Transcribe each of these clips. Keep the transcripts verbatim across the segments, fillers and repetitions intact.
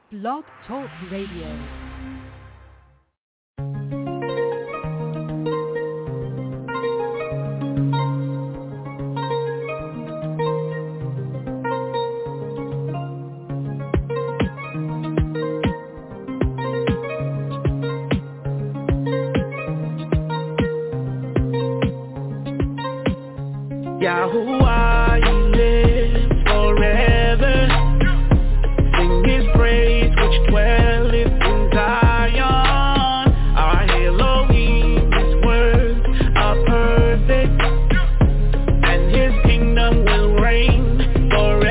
Blog Talk Radio. Yahuwah, you live forever. Sing his praise which dwelleth in Zion. Our Elohim, his words are perfect, and his kingdom will reign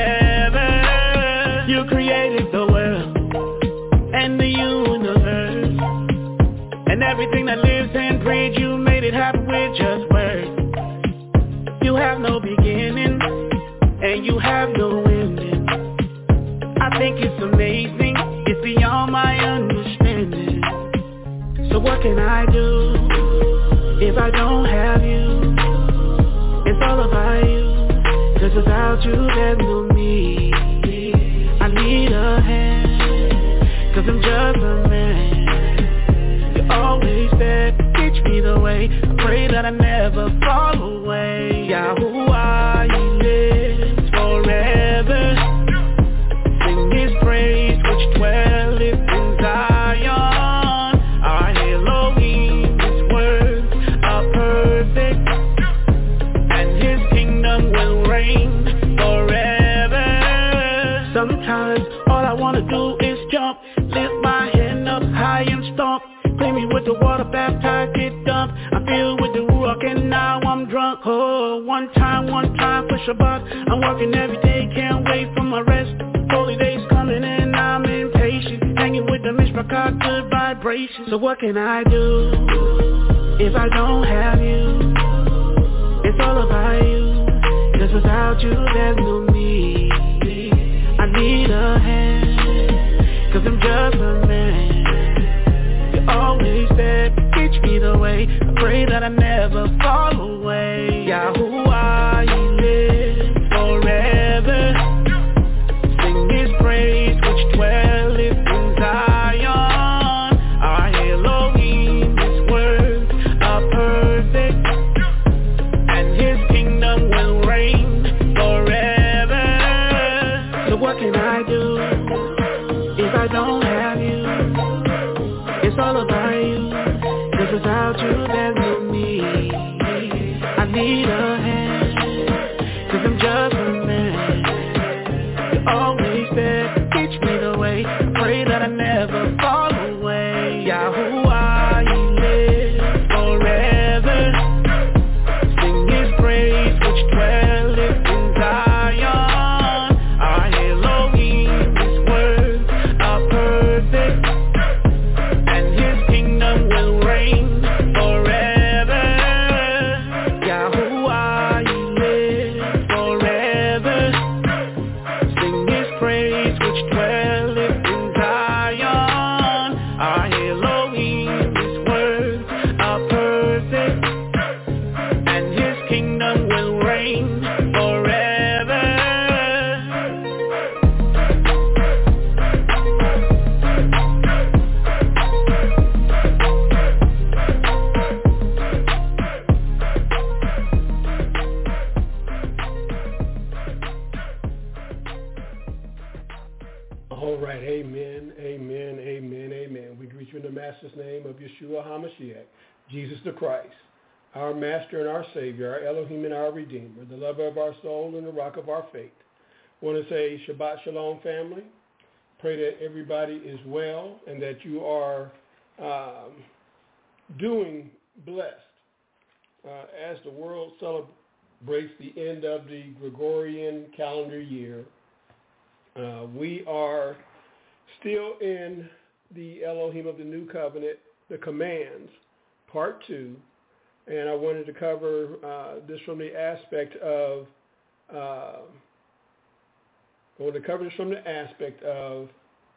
forever. You created the world and the universe, and everything that lives and breathes. You made it happen with just words. You have no beginning, and you have no ending. I think it's amazing, it's beyond my understanding. So what can I do if I don't have you? It's all about you, 'cause without you there's no me. I need a hand, 'cause I'm just a man. You're always there, teach me the way. I pray that I never fall away. Yahuwah, he lives forever. Sing his praise which dwelleth in Zion. Our Elohim, his words are perfect, and his kingdom will reign forever. Sometimes all I wanna do is jump, lift my hand up high and stomp. Clean me with the water, baptize, get dumped. I feel with the Ruach and now I'm drunk. Oh, one time, one time for Shabbat. I'm working every day, can't wait for my rest. Holy days coming and I'm impatient. Hanging with the Mishpachah, good vibrations. So what can I do if I don't have you? It's all about you, 'cause without you there's no me. I need a hand, 'cause I'm just a man. Always there, teach me the way. I pray that I never fall away. Yahuwah, he lives forever. Sing his praise which dwelleth in Zion. Our Elohim, his words are perfect, and his kingdom will reign forever. So what can I do if I don't have you? It's all about you, 'cause without you there's no me. I need a hand, 'cause I'm just a man. You're always there, teach me the way. I pray that I never fall away. Yahuwah, he lives forever. Sing his praise which dwelleth in Zion. Our Elohim, his words are perfect, will reign forever. Yahuwah, he lives forever. Sing his praise which dwelleth in Zion. Our Elohim, his words are perfect, and his kingdom will reign forever. All right, amen, amen, amen, amen. We greet you in the Master's name of Yeshua HaMashiach, Jesus the Christ, our Master and our Savior, our Elohim and our Redeemer, the lover of our soul and the rock of our faith. I want to say Shabbat Shalom, family. Pray that everybody is well and that you are um, doing blessed uh, as the world celebrates the end of the Gregorian calendar year. Uh, we are still in the Elohim of the New Covenant, the commands, part two, and I wanted to cover uh, this from the aspect of, uh, I wanted to cover this from the aspect of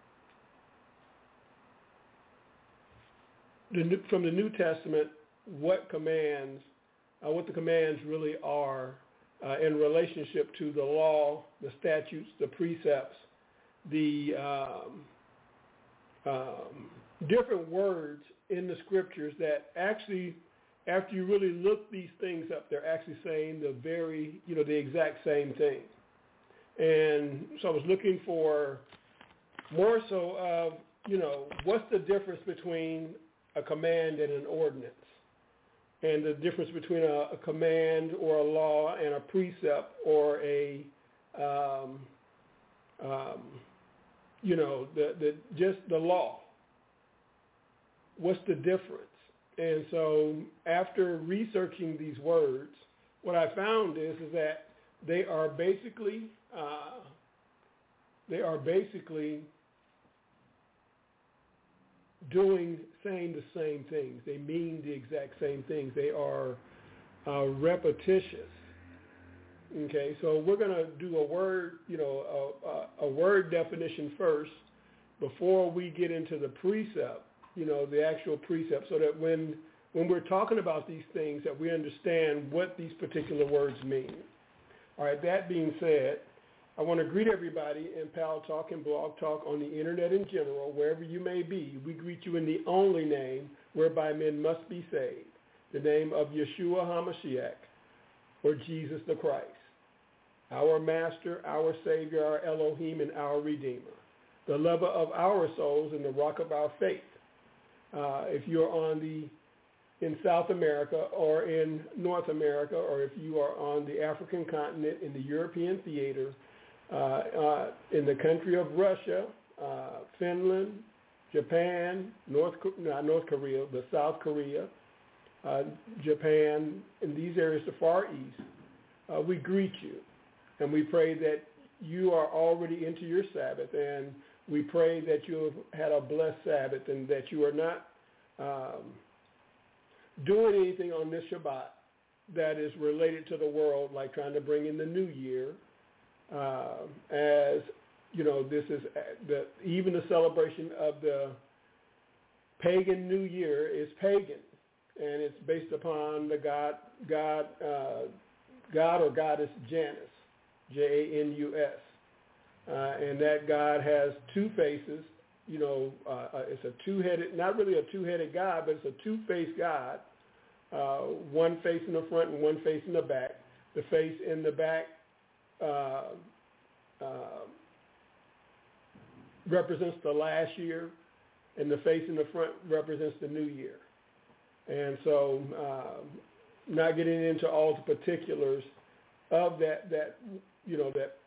the new, from the New Testament, what commands, uh, what the commands really are uh, in relationship to the law, the statutes, the precepts, the um, um, different words in the scriptures that actually, after you really look these things up, they're actually saying the very, you know, the exact same thing. And so I was looking for more so of, you know, what's the difference between a command and an ordinance, and the difference between a, a command or a law and a precept or a, um, um, you know, the, the just the law. What's the difference? And so after researching these words, what I found is, is that they are basically uh, they are basically doing, saying the same things. They mean the exact same things. They are uh, repetitious. Okay, so we're going to do a word, you know, a, a, a word definition first before we get into the precept, you know, the actual precept, so that when when we're talking about these things, that we understand what these particular words mean. All right, that being said, I want to greet everybody in Pal Talk and Blog Talk on the internet in general, wherever you may be. We greet you in the only name whereby men must be saved, the name of Yeshua HaMashiach, or Jesus the Christ, our Master, our Savior, our Elohim, and our Redeemer, the lover of our souls and the rock of our faith. Uh, if you're on the in South America or in North America, or if you are on the African continent, in the European theater, uh, uh, in the country of Russia, uh, Finland, Japan, North, not North Korea, but South Korea, uh, Japan, in these areas, the Far East, uh, we greet you. And we pray that you are already into your Sabbath, and we pray that you have had a blessed Sabbath and that you are not um, doing anything on this Shabbat that is related to the world, like trying to bring in the new year, uh, as, you know, this is the, even the celebration of the pagan new year is pagan, and it's based upon the god, God, uh, God or goddess Janus, J A N U S. Uh, and that God has two faces, you know, uh, it's a two-headed, not really a two-headed God, but it's a two-faced God, uh, one face in the front and one face in the back. The face in the back uh, uh, represents the last year, and the face in the front represents the new year. And so uh, not getting into all the particulars of that, that you know, that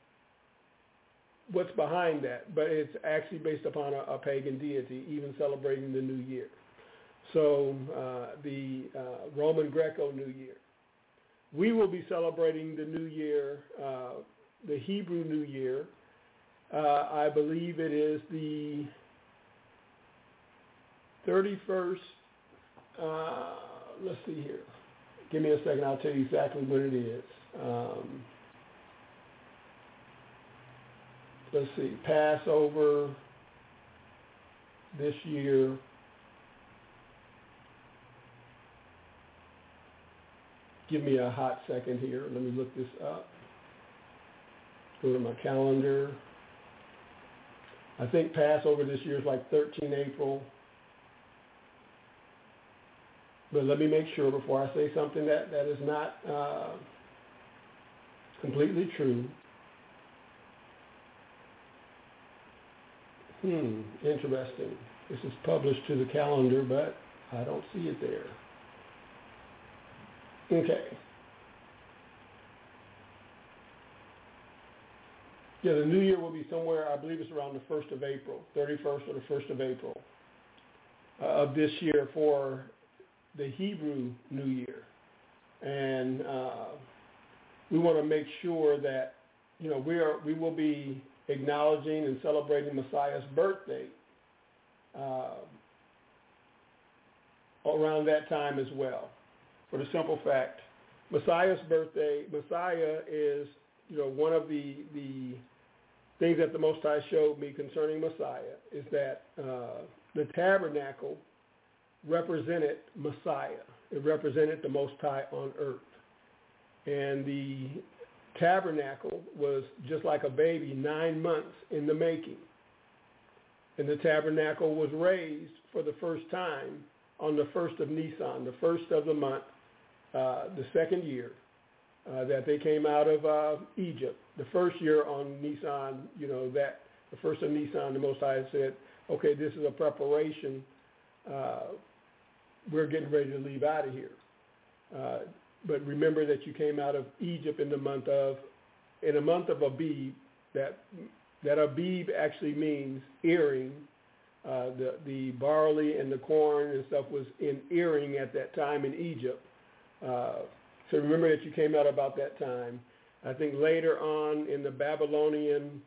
what's behind that, but it's actually based upon a, a pagan deity, even celebrating the new year. So uh, the uh, Roman Greco New Year. We will be celebrating the new year, uh, the Hebrew New Year. Uh, I believe it is the thirty-first, uh, let's see here. Give me a second, I'll tell you exactly when it is. Um, let's see, Passover this year. Give me a hot second here. Let me look this up. Go to my calendar. I think Passover this year is like thirteen April. But let me make sure before I say something that, that is not uh, completely true. Hmm, interesting. This is published to the calendar, but I don't see it there. Okay. Yeah, the new year will be somewhere, I believe it's around the first of April, thirty-first or the first of April uh, of this year for the Hebrew New Year. And uh, we want to make sure that, you know, we are we will be acknowledging and celebrating Messiah's birthday uh, around that time as well. For the simple fact, Messiah's birthday, Messiah is, you know, one of the the things that the Most High showed me concerning Messiah is that uh, the tabernacle represented Messiah. It represented the Most High on earth. And the tabernacle was just like a baby, nine months in the making. and the tabernacle was raised for the first time on the first of Nisan, the first of the month, uh, the second year uh, that they came out of uh, Egypt. The first year on Nisan, you know, that the first of Nisan, the Most High said, okay, this is a preparation. Uh, we're getting ready to leave out of here. Uh, but remember that you came out of Egypt in the month of, in a month of Abib. That that Abib actually means earing. Uh, the the barley and the corn and stuff was in earing at that time in Egypt. Uh, so remember that you came out about that time. I think later on in the Babylonian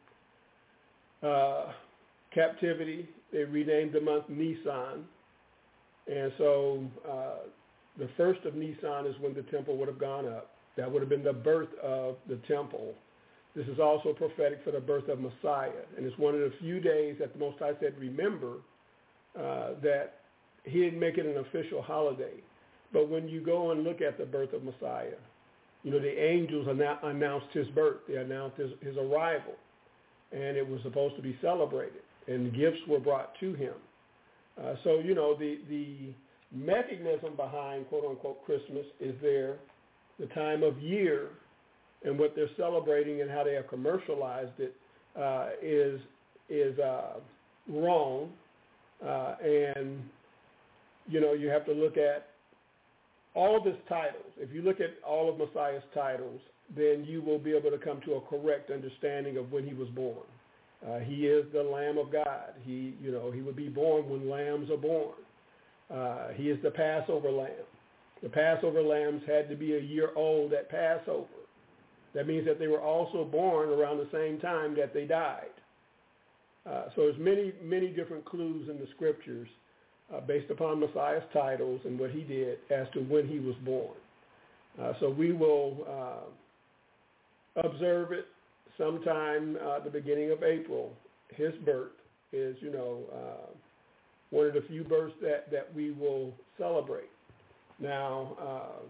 uh, captivity, they renamed the month Nisan. And so uh, the first of Nisan is when the temple would have gone up. That would have been the birth of the temple. This is also prophetic for the birth of Messiah. And it's one of the few days that the Most High said, remember, uh, that he didn't make it an official holiday. But when you go and look at the birth of Messiah, you know, the angels announced his birth. They announced his, his arrival. And it was supposed to be celebrated. And gifts were brought to him. Uh, so, you know, the, the mechanism behind, quote, unquote, Christmas is there, the time of year, and what they're celebrating and how they have commercialized it uh, is is uh, wrong. Uh, and, you know, you have to look at all of his titles. If you look at all of Messiah's titles, then you will be able to come to a correct understanding of when he was born. Uh, he is the Lamb of God. He, you know, he would be born when lambs are born. Uh, he is the Passover lamb. The Passover lambs had to be a year old at Passover. That means that they were also born around the same time that they died. Uh, so there's many, many different clues in the scriptures uh, based upon Messiah's titles and what he did as to when he was born. Uh, so we will uh, observe it sometime uh, at the beginning of April. His birth is, you know, uh, one of the few births that, that we will celebrate. Now, uh,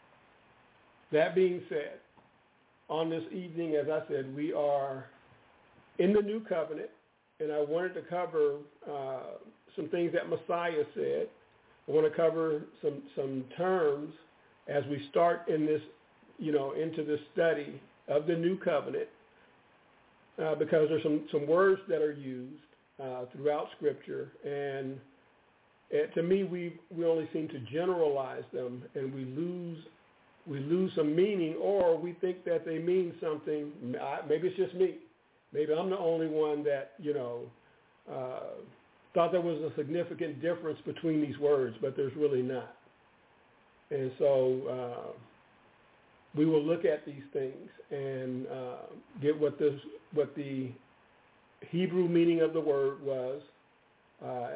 that being said, on this evening, as I said, we are in the new covenant, and I wanted to cover uh, some things that Messiah said. I want to cover some some terms as we start in this, you know, into this study of the new covenant, uh, because there's some, some words that are used uh, throughout Scripture, and it, to me, we we only seem to generalize them, and we lose. We lose some meaning, or we think that they mean something. Maybe it's just me. Maybe I'm the only one that, you know, uh, thought there was a significant difference between these words, but there's really not. And so uh, we will look at these things and uh, get what this, what the Hebrew meaning of the word was uh,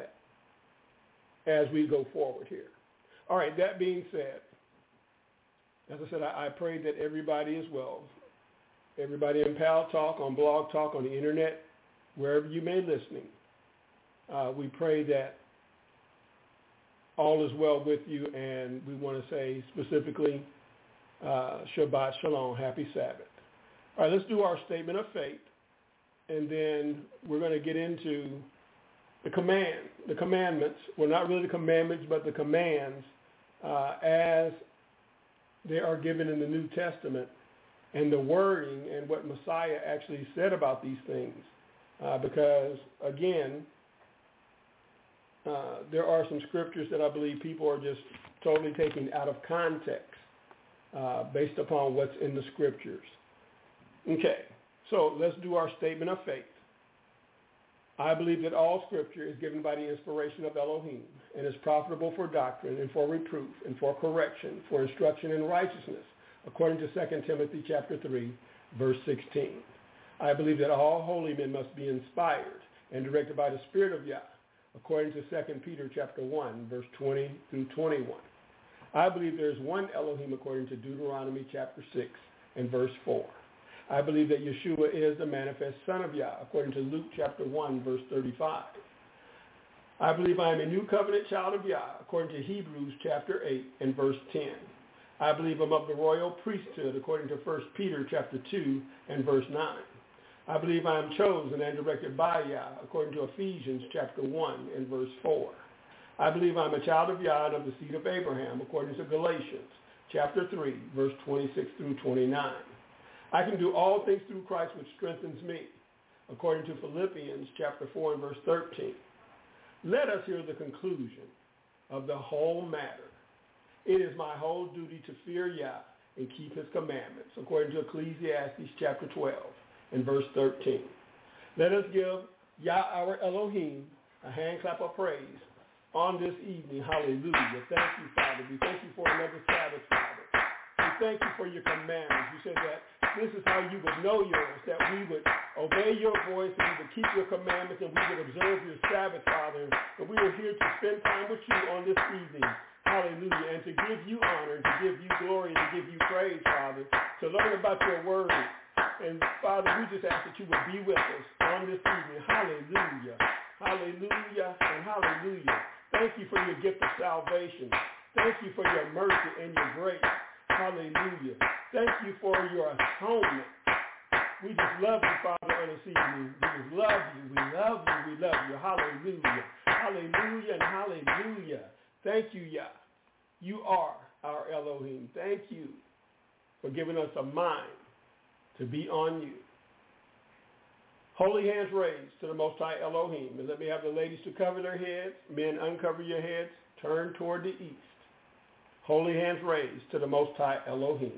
as we go forward here. All right, that being said, as I said, I, I pray that everybody is well. Everybody in Pal Talk, on Blog Talk, on the internet, wherever you may be listening. Uh, we pray that all is well with you, and we want to say specifically uh, Shabbat Shalom, Happy Sabbath. All right, let's do our statement of faith, and then we're going to get into the command, the commandments. Well, not really the commandments, but the commands uh, as they are given in the New Testament, and the wording and what Messiah actually said about these things. Uh, because, again, uh, there are some scriptures that I believe people are just totally taking out of context uh, based upon what's in the scriptures. Okay, so let's do our statement of faith. I believe that all scripture is given by the inspiration of Elohim and is profitable for doctrine and for reproof and for correction, for instruction in righteousness, according to Second Timothy chapter three, verse sixteen. I believe that all holy men must be inspired and directed by the Spirit of Yah, according to Second Peter chapter one, verse twenty through twenty-one. I believe there is one Elohim according to Deuteronomy chapter six and verse four. I believe that Yeshua is the manifest Son of Yah, according to Luke chapter one, verse thirty-five. I believe I am a new covenant child of Yah, according to Hebrews chapter eight and verse ten. I believe I'm of the royal priesthood, according to First Peter chapter two and verse nine. I believe I am chosen and directed by Yah, according to Ephesians chapter one and verse four. I believe I'm a child of Yah and of the seed of Abraham, according to Galatians chapter three, verse twenty-six through twenty-nine. I can do all things through Christ, which strengthens me, according to Philippians chapter four and verse thirteen. Let us hear the conclusion of the whole matter. It is my whole duty to fear Yah and keep his commandments, according to Ecclesiastes chapter twelve and verse thirteen. Let us give Yah our Elohim a hand clap of praise on this evening. Hallelujah. Thank you, Father. We thank you for another Sabbath, Father. We thank you for your commandments. You said that this is how you would know yours, that we would obey your voice and we would keep your commandments and we would observe your Sabbath, Father. And we are here to spend time with you on this evening. Hallelujah. And to give you honor, to give you glory, to give you praise, Father, to learn about your word. And Father, we just ask that you would be with us on this evening. Hallelujah. Hallelujah and hallelujah. Thank you for your gift of salvation. Thank you for your mercy and your grace. Hallelujah. Thank you for your atonement. We just love you, Father, on this evening. We just love you. We love you. We love you. Hallelujah. Hallelujah and hallelujah. Thank you, Yah. You are our Elohim. Thank you for giving us a mind to be on you. Holy hands raised to the Most High Elohim. And let me have the ladies to cover their heads. Men, uncover your heads. Turn toward the east. Holy hands raised to the Most High Elohim.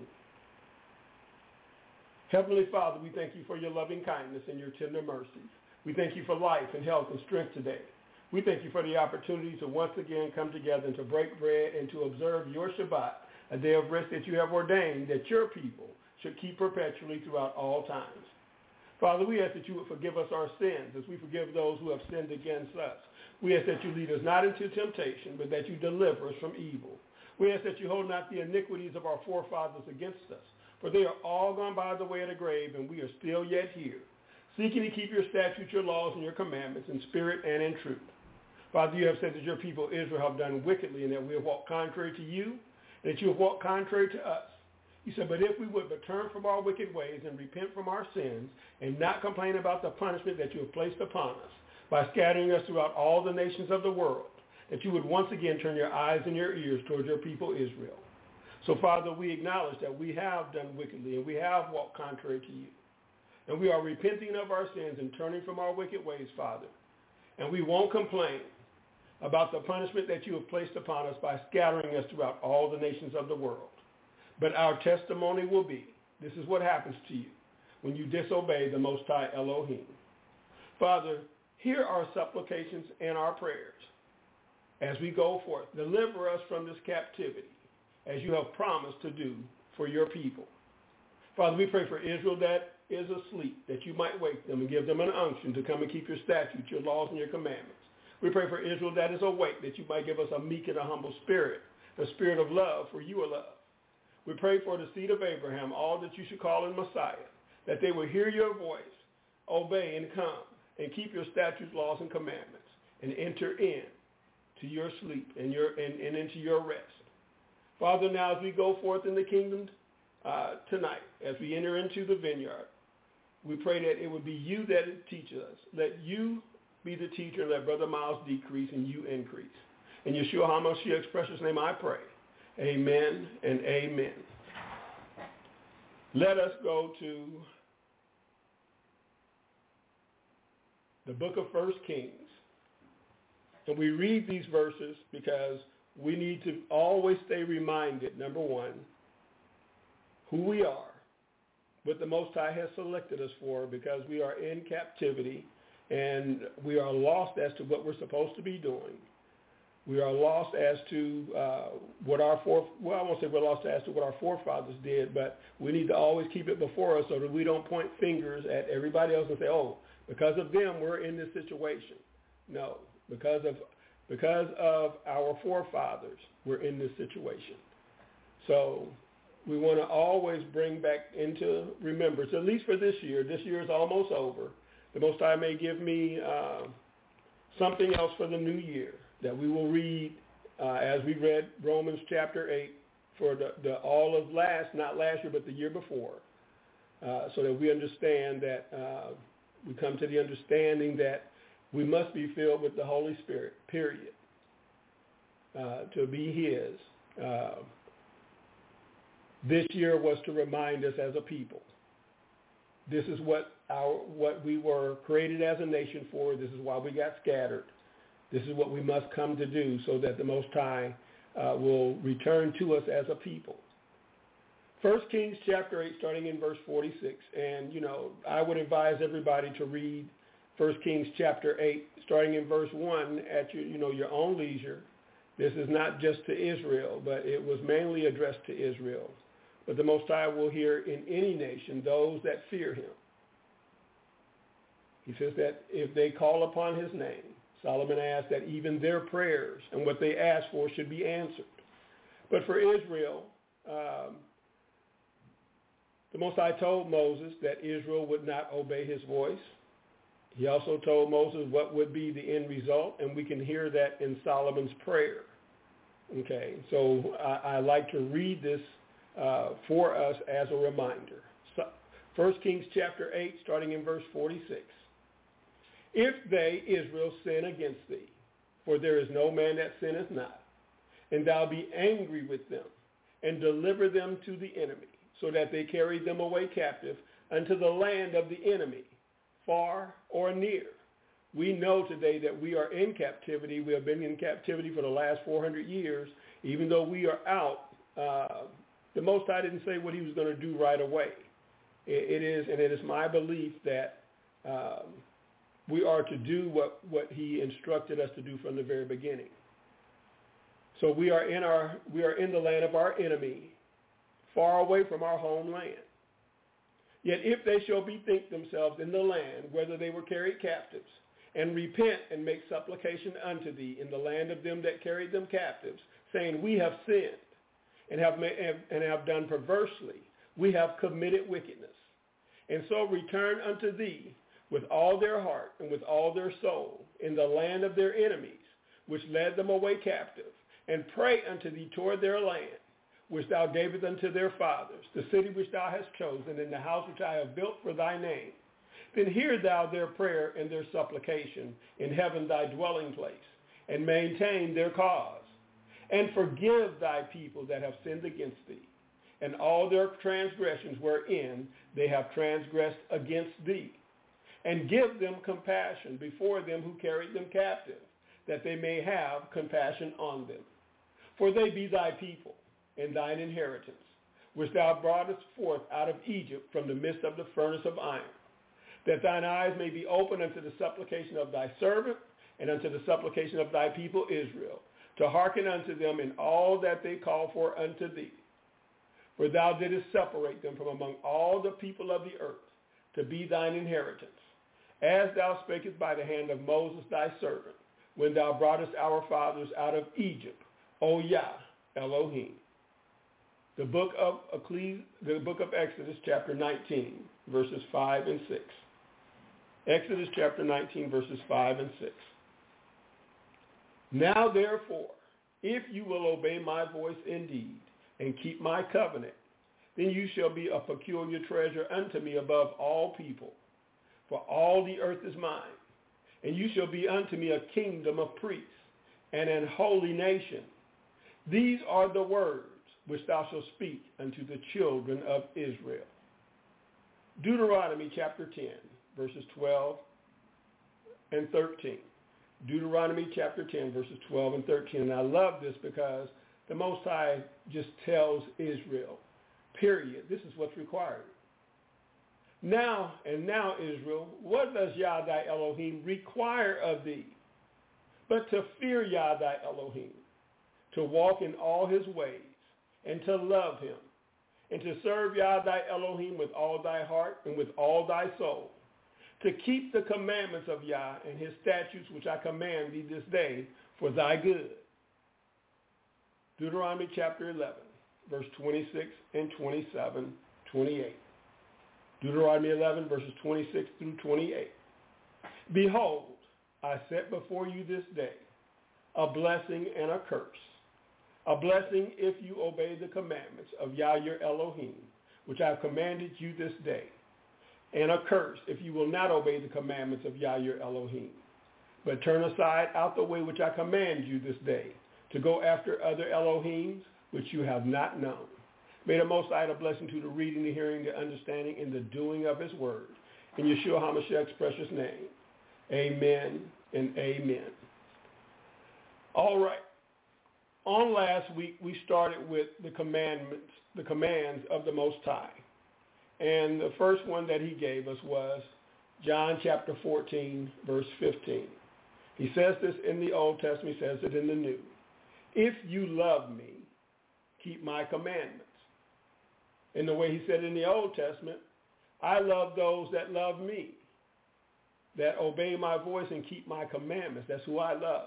Heavenly Father, we thank you for your loving kindness and your tender mercies. We thank you for life and health and strength today. We thank you for the opportunity to once again come together and to break bread and to observe your Shabbat, a day of rest that you have ordained that your people should keep perpetually throughout all times. Father, we ask that you would forgive us our sins as we forgive those who have sinned against us. We ask that you lead us not into temptation, but that you deliver us from evil. We ask that you hold not the iniquities of our forefathers against us, for they are all gone by the way of the grave, and we are still yet here, seeking to keep your statutes, your laws, and your commandments in spirit and in truth. Father, you have said that your people Israel have done wickedly and that we have walked contrary to you, and that you have walked contrary to us. You said, but if we would but turn from our wicked ways and repent from our sins and not complain about the punishment that you have placed upon us by scattering us throughout all the nations of the world, that you would once again turn your eyes and your ears towards your people Israel. So, Father, we acknowledge that we have done wickedly and we have walked contrary to you. And we are repenting of our sins and turning from our wicked ways, Father. And we won't complain about the punishment that you have placed upon us by scattering us throughout all the nations of the world. But our testimony will be, this is what happens to you when you disobey the Most High Elohim. Father, hear our supplications and our prayers as we go forth. Deliver us from this captivity as you have promised to do for your people. Father, we pray for Israel that is asleep, that you might wake them and give them an unction to come and keep your statutes, your laws, and your commandments. We pray for Israel that is awake, that you might give us a meek and a humble spirit, the spirit of love, for you are love. We pray for the seed of Abraham, all that you should call in Messiah, that they will hear your voice, obey and come, and keep your statutes, laws, and commandments, and enter in to your sleep and, your, and, and into your rest. Father, now as we go forth in the kingdom uh, tonight, as we enter into the vineyard, we pray that it would be you that teaches us. Let you be the teacher, and let Brother Miles decrease and you increase. In Yeshua HaMashiach's precious name I pray. Amen and amen. Let us go to the book of First Kings. And we read these verses because we need to always stay reminded, number one, who we are, what the Most High has selected us for, because we are in captivity and we are lost as to what we're supposed to be doing. We are lost as to uh, what our fore well, I won't say we're lost as to what our forefathers did, but we need to always keep it before us so that we don't point fingers at everybody else and say, oh, because of them we're in this situation. No, because of because of our forefathers we're in this situation. So we want to always bring back into remembrance, at least for this year. This year is almost over. The Most High may give me uh, something else for the new year that we will read uh, as we read Romans chapter eight for the, the all of last, not last year, but the year before, uh, so that we understand that uh, We come to the understanding that we must be filled with the Holy Spirit, period, uh, to be his. Uh, this year was to remind us as a people. This is what our what we were created as a nation for. This is why we got scattered. This is what we must come to do so that the Most High uh, will return to us as a people. First Kings chapter eight, starting in verse forty-six. And, you know, I would advise everybody to read First Kings chapter eight, starting in verse one at your, you know, your own leisure. This is not just to Israel, but it was mainly addressed to Israel. But the Most High will hear in any nation those that fear him. He says that if they call upon his name, Solomon asked that even their prayers and what they ask for should be answered. But for Israel, um, the Most High told Moses that Israel would not obey his voice. He also told Moses what would be the end result, and we can hear that in Solomon's prayer. Okay, so I, I like to read this uh, for us as a reminder. So, First Kings chapter eight, starting in verse forty-six. If they, Israel, sin against thee, for there is no man that sinneth not, and thou be angry with them, and deliver them to the enemy, so that they carry them away captive unto the land of the enemy, far or near. We know today that we are in captivity. We have been in captivity for the last four hundred years. Even though we are out, uh, the Most High didn't say what he was going to do right away. It, it is, and it is my belief that um, we are to do what, what he instructed us to do from the very beginning. So we are in our we are in the land of our enemy, far away from our homeland. Yet if they shall bethink themselves in the land, whether they were carried captives, and repent and make supplication unto thee in the land of them that carried them captives, saying, we have sinned and have, ma- and have done perversely, we have committed wickedness, and so return unto thee with all their heart and with all their soul in the land of their enemies, which led them away captive, and pray unto thee toward their land, which thou gavest unto their fathers, the city which thou hast chosen, and the house which I have built for thy name. Then hear thou their prayer and their supplication in heaven thy dwelling place, and maintain their cause. And forgive thy people that have sinned against thee, and all their transgressions wherein they have transgressed against thee. And give them compassion before them who carried them captive, that they may have compassion on them. For they be thy people, and thine inheritance, which thou broughtest forth out of Egypt from the midst of the furnace of iron, that thine eyes may be open unto the supplication of thy servant, and unto the supplication of thy people Israel, to hearken unto them in all that they call for unto thee. For thou didst separate them from among all the people of the earth, to be thine inheritance, as thou spakest by the hand of Moses thy servant, when thou broughtest our fathers out of Egypt, O Yah, Elohim. The book of Ecclesi- the book of Exodus, chapter nineteen, verses five and six. Exodus chapter nineteen, verses five and six. Now therefore, if you will obey my voice indeed, and keep my covenant, then you shall be a peculiar treasure unto me above all people. For all the earth is mine, and you shall be unto me a kingdom of priests, and an holy nation. These are the words which thou shalt speak unto the children of Israel. Deuteronomy chapter ten, verses twelve and thirteen. Deuteronomy chapter ten, verses twelve and thirteen. And I love this because the Most High just tells Israel, period, this is what's required. Now, and now, Israel, what does Yah thy Elohim require of thee? But to fear Yah thy Elohim, to walk in all his ways, and to love him, and to serve Yah thy Elohim with all thy heart and with all thy soul, to keep the commandments of Yah and his statutes which I command thee this day for thy good. Deuteronomy chapter eleven, verse twenty-six and twenty-seven, twenty-eight. Deuteronomy eleven, verses twenty-six through twenty-eight. Behold, I set before you this day a blessing and a curse. A blessing if you obey the commandments of Yah your Elohim, which I have commanded you this day. and accursed if you will not obey the commandments of Yah your Elohim. But turn aside out the way which I command you this day, to go after other Elohims which you have not known. May the Most High add a blessing to the reading, the hearing, the understanding, and the doing of his word. In Yeshua HaMashiach's precious name, amen and amen. All right. On last week, we started with the commandments, the commands of the Most High. And the first one that he gave us was John chapter fourteen, verse fifteen. He says this in the Old Testament, he says it in the New. If you love me, keep my commandments. In the way he said in the Old Testament, I love those that love me, that obey my voice and keep my commandments. That's who I love.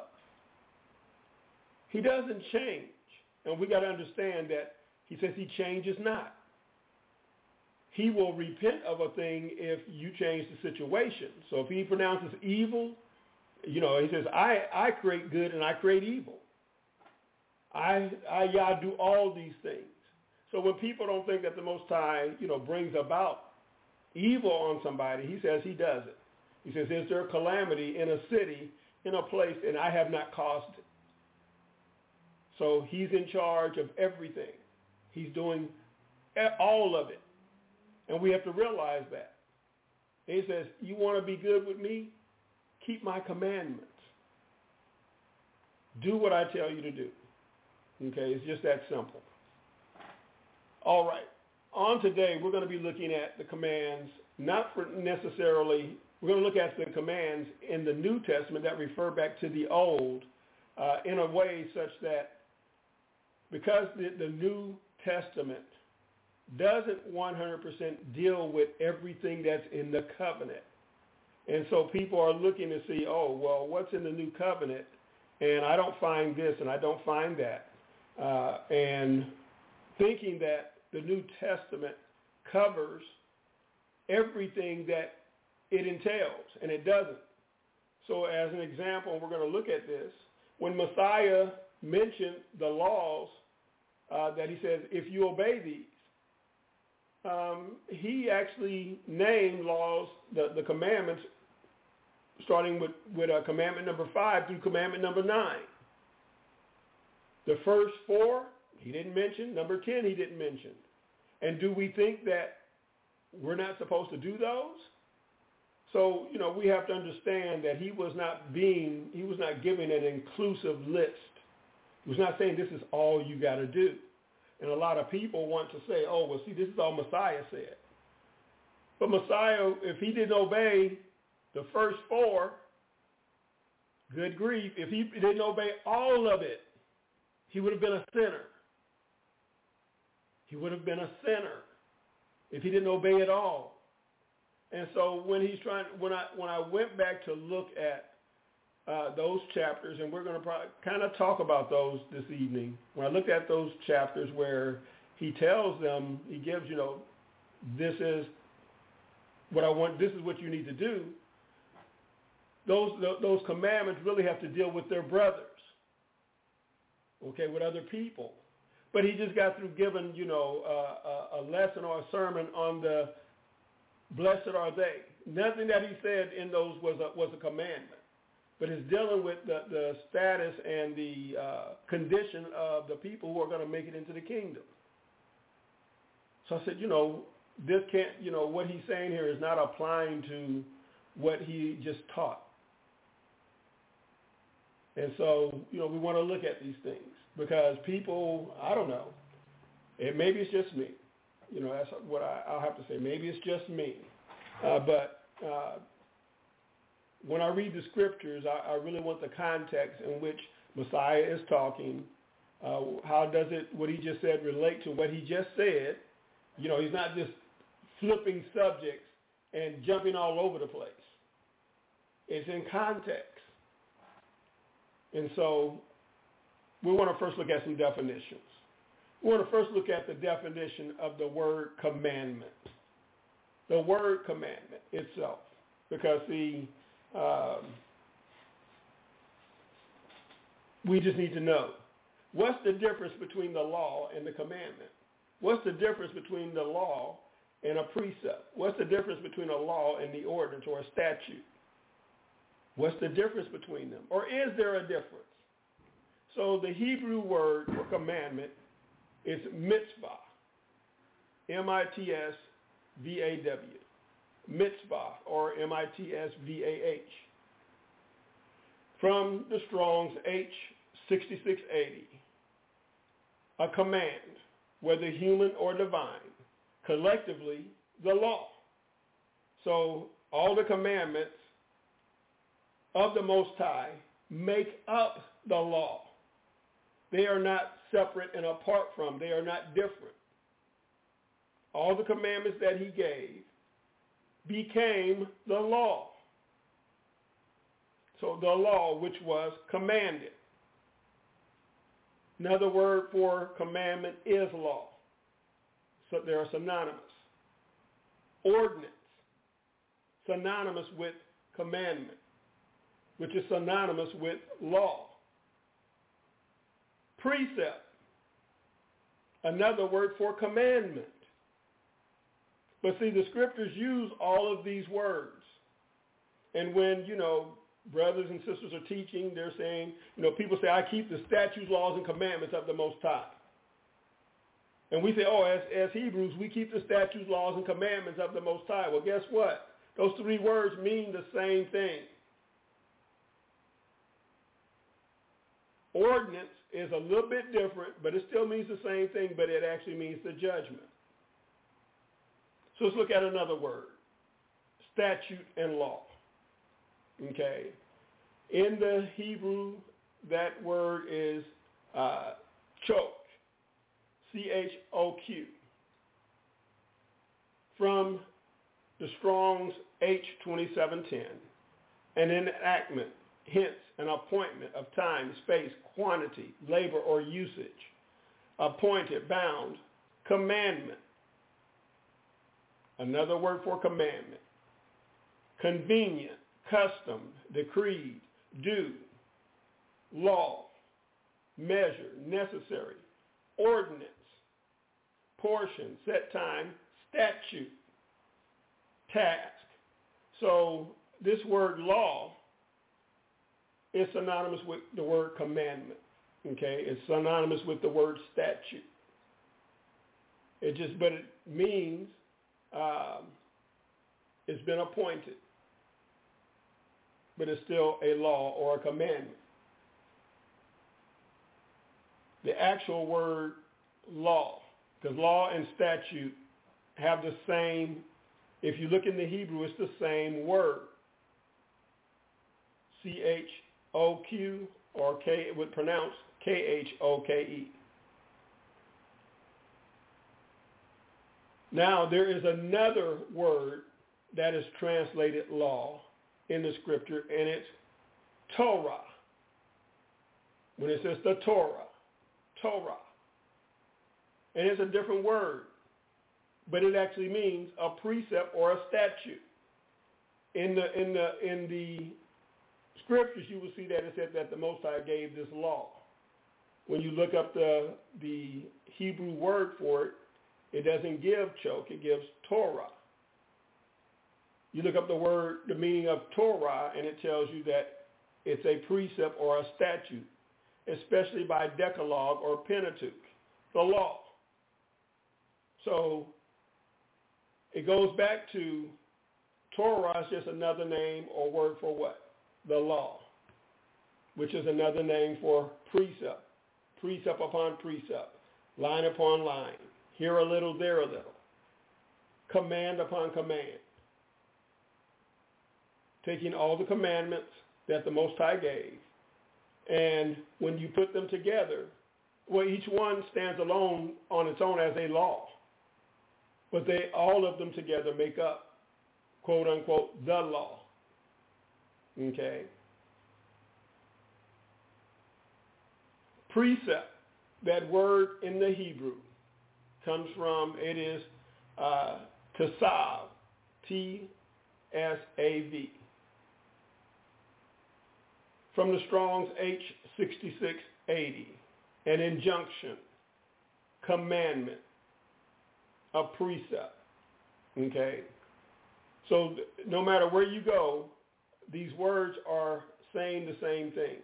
He doesn't change. And we got to understand that he says he changes not. He will repent of a thing if you change the situation. So if he pronounces evil, you know, he says, I, I create good and I create evil. I, I, Yah, do all these things. So when people don't think that the Most High, you know, brings about evil on somebody, he says he does it. He says, is there a calamity in a city, in a place, and I have not caused it? So he's in charge of everything. He's doing all of it. And we have to realize that. And he says, you want to be good with me? Keep my commandments. Do what I tell you to do. Okay, it's just that simple. All right. On today, we're going to be looking at the commands, not for necessarily, we're going to look at the commands in the New Testament that refer back to the Old uh, in a way such that because the, the New Testament doesn't one hundred percent deal with everything that's in the covenant. And so people are looking to see, oh, well, what's in the new covenant? And I don't find this and I don't find that. Uh, and thinking that the New Testament covers everything that it entails, and it doesn't. So as an example, we're going to look at this. When Messiah mentioned the laws uh, that he says, if you obey these, um, he actually named laws, the, the commandments, starting with, with uh, commandment number five through commandment number nine. The first four, he didn't mention. Number ten, he didn't mention. And do we think that we're not supposed to do those? So, you know, we have to understand that he was not being, he was not giving an inclusive list. He was not saying this is all you got to do. And a lot of people want to say, oh, well, see, this is all Messiah said. But Messiah, if he didn't obey the first four, good grief, if he didn't obey all of it, he would have been a sinner. He would have been a sinner if he didn't obey it all. And so when he's trying, when I when I went back to look at uh, those chapters, and we're going to probably kind of talk about those this evening. When I looked at those chapters where he tells them, he gives, you know, this is what I want, this is what you need to do. Those those commandments really have to deal with their brothers, okay, with other people. But he just got through giving, you know, uh, a, a lesson or a sermon on the blessed are they. Nothing that he said in those was a, was a commandment. But it's dealing with the, the status and the uh, condition of the people who are going to make it into the kingdom. So I said, you know, this can't, you know, what he's saying here is not applying to what he just taught. And so, you know, we want to look at these things because people, I don't know, it, maybe it's just me. You know, that's what I, I'll have to say. Maybe it's just me. Uh, but uh, when I read the scriptures, I, I really want the context in which Messiah is talking. Uh, how does it, what he just said, relate to what he just said? You know, he's not just flipping subjects and jumping all over the place. It's in context. And so we want to first look at some definitions. We want to first look at the definition of the word commandment. The word commandment itself. Because, see, um, we just need to know, what's the difference between the law and the commandment? What's the difference between the law and a precept. What's the difference between a law and the ordinance or a statute? What's the difference between them? Or is there a difference? So the Hebrew word for commandment is mitzvah, M I T S V A W, mitzvah, or M I T S V A H. From the Strong's H sixty-six eighty, a command, whether human or divine, collectively the law. So all the commandments of the Most High make up the law. They are not separate and apart from. They are not different. All the commandments that he gave became the law. So the law which was commanded. Another word for commandment is law. So they are synonymous. Ordinance, synonymous with commandment, which is synonymous with law. Precept, another word for commandment. But see, the scriptures use all of these words. And when, you know, brothers and sisters are teaching, they're saying, you know, people say, I keep the statutes, laws, and commandments of the Most High. And we say, oh, as, as Hebrews, we keep the statutes, laws, and commandments of the Most High. Well, guess what? Those three words mean the same thing. Ordinance is a little bit different, but it still means the same thing, but it actually means the judgment. So let's look at another word, statute and law. Okay. In the Hebrew, that word is uh, choke, C H O Q. From the Strong's H twenty-seven ten, an enactment, hence an appointment of time, space, quantity, labor, or usage, appointed, bound, commandment. Another word for commandment, convenient, custom, decreed, due, law, measure, necessary, ordinance, portion, set time, statute, task. So this word law is synonymous with the word commandment. Okay, it's synonymous with the word statute. It just, but it means um, it's been appointed, but it's still a law or a commandment. The actual word law, because law and statute have the same, if you look in the Hebrew, it's the same word. C H O Q or K, it would pronounce K H O K E. Now, there is another word that is translated law in the scripture, and it's Torah. When it says the Torah, Torah. And it's a different word, but it actually means a precept or a statute. In the in the in the scriptures, you will see that it said that the Most High gave this law. When you look up the the Hebrew word for it, it doesn't give choke, it gives Torah. You look up the word, the meaning of Torah, and it tells you that it's a precept or a statute, especially by Decalogue or Pentateuch, the law. So it goes back to Torah is just another name or word for what? The law, which is another name for precept, precept upon precept, line upon line, here a little, there a little, command upon command. Taking all the commandments that the Most High gave, and when you put them together, well, each one stands alone on its own as a law, but they all of them together make up, quote unquote, the law. Okay. Precept, that word in the Hebrew comes from, it is uh, tasav, T S A V. From the Strong's H sixty-six eighty, an injunction, commandment, a precept, Okay? So no matter where you go, these words are saying the same thing.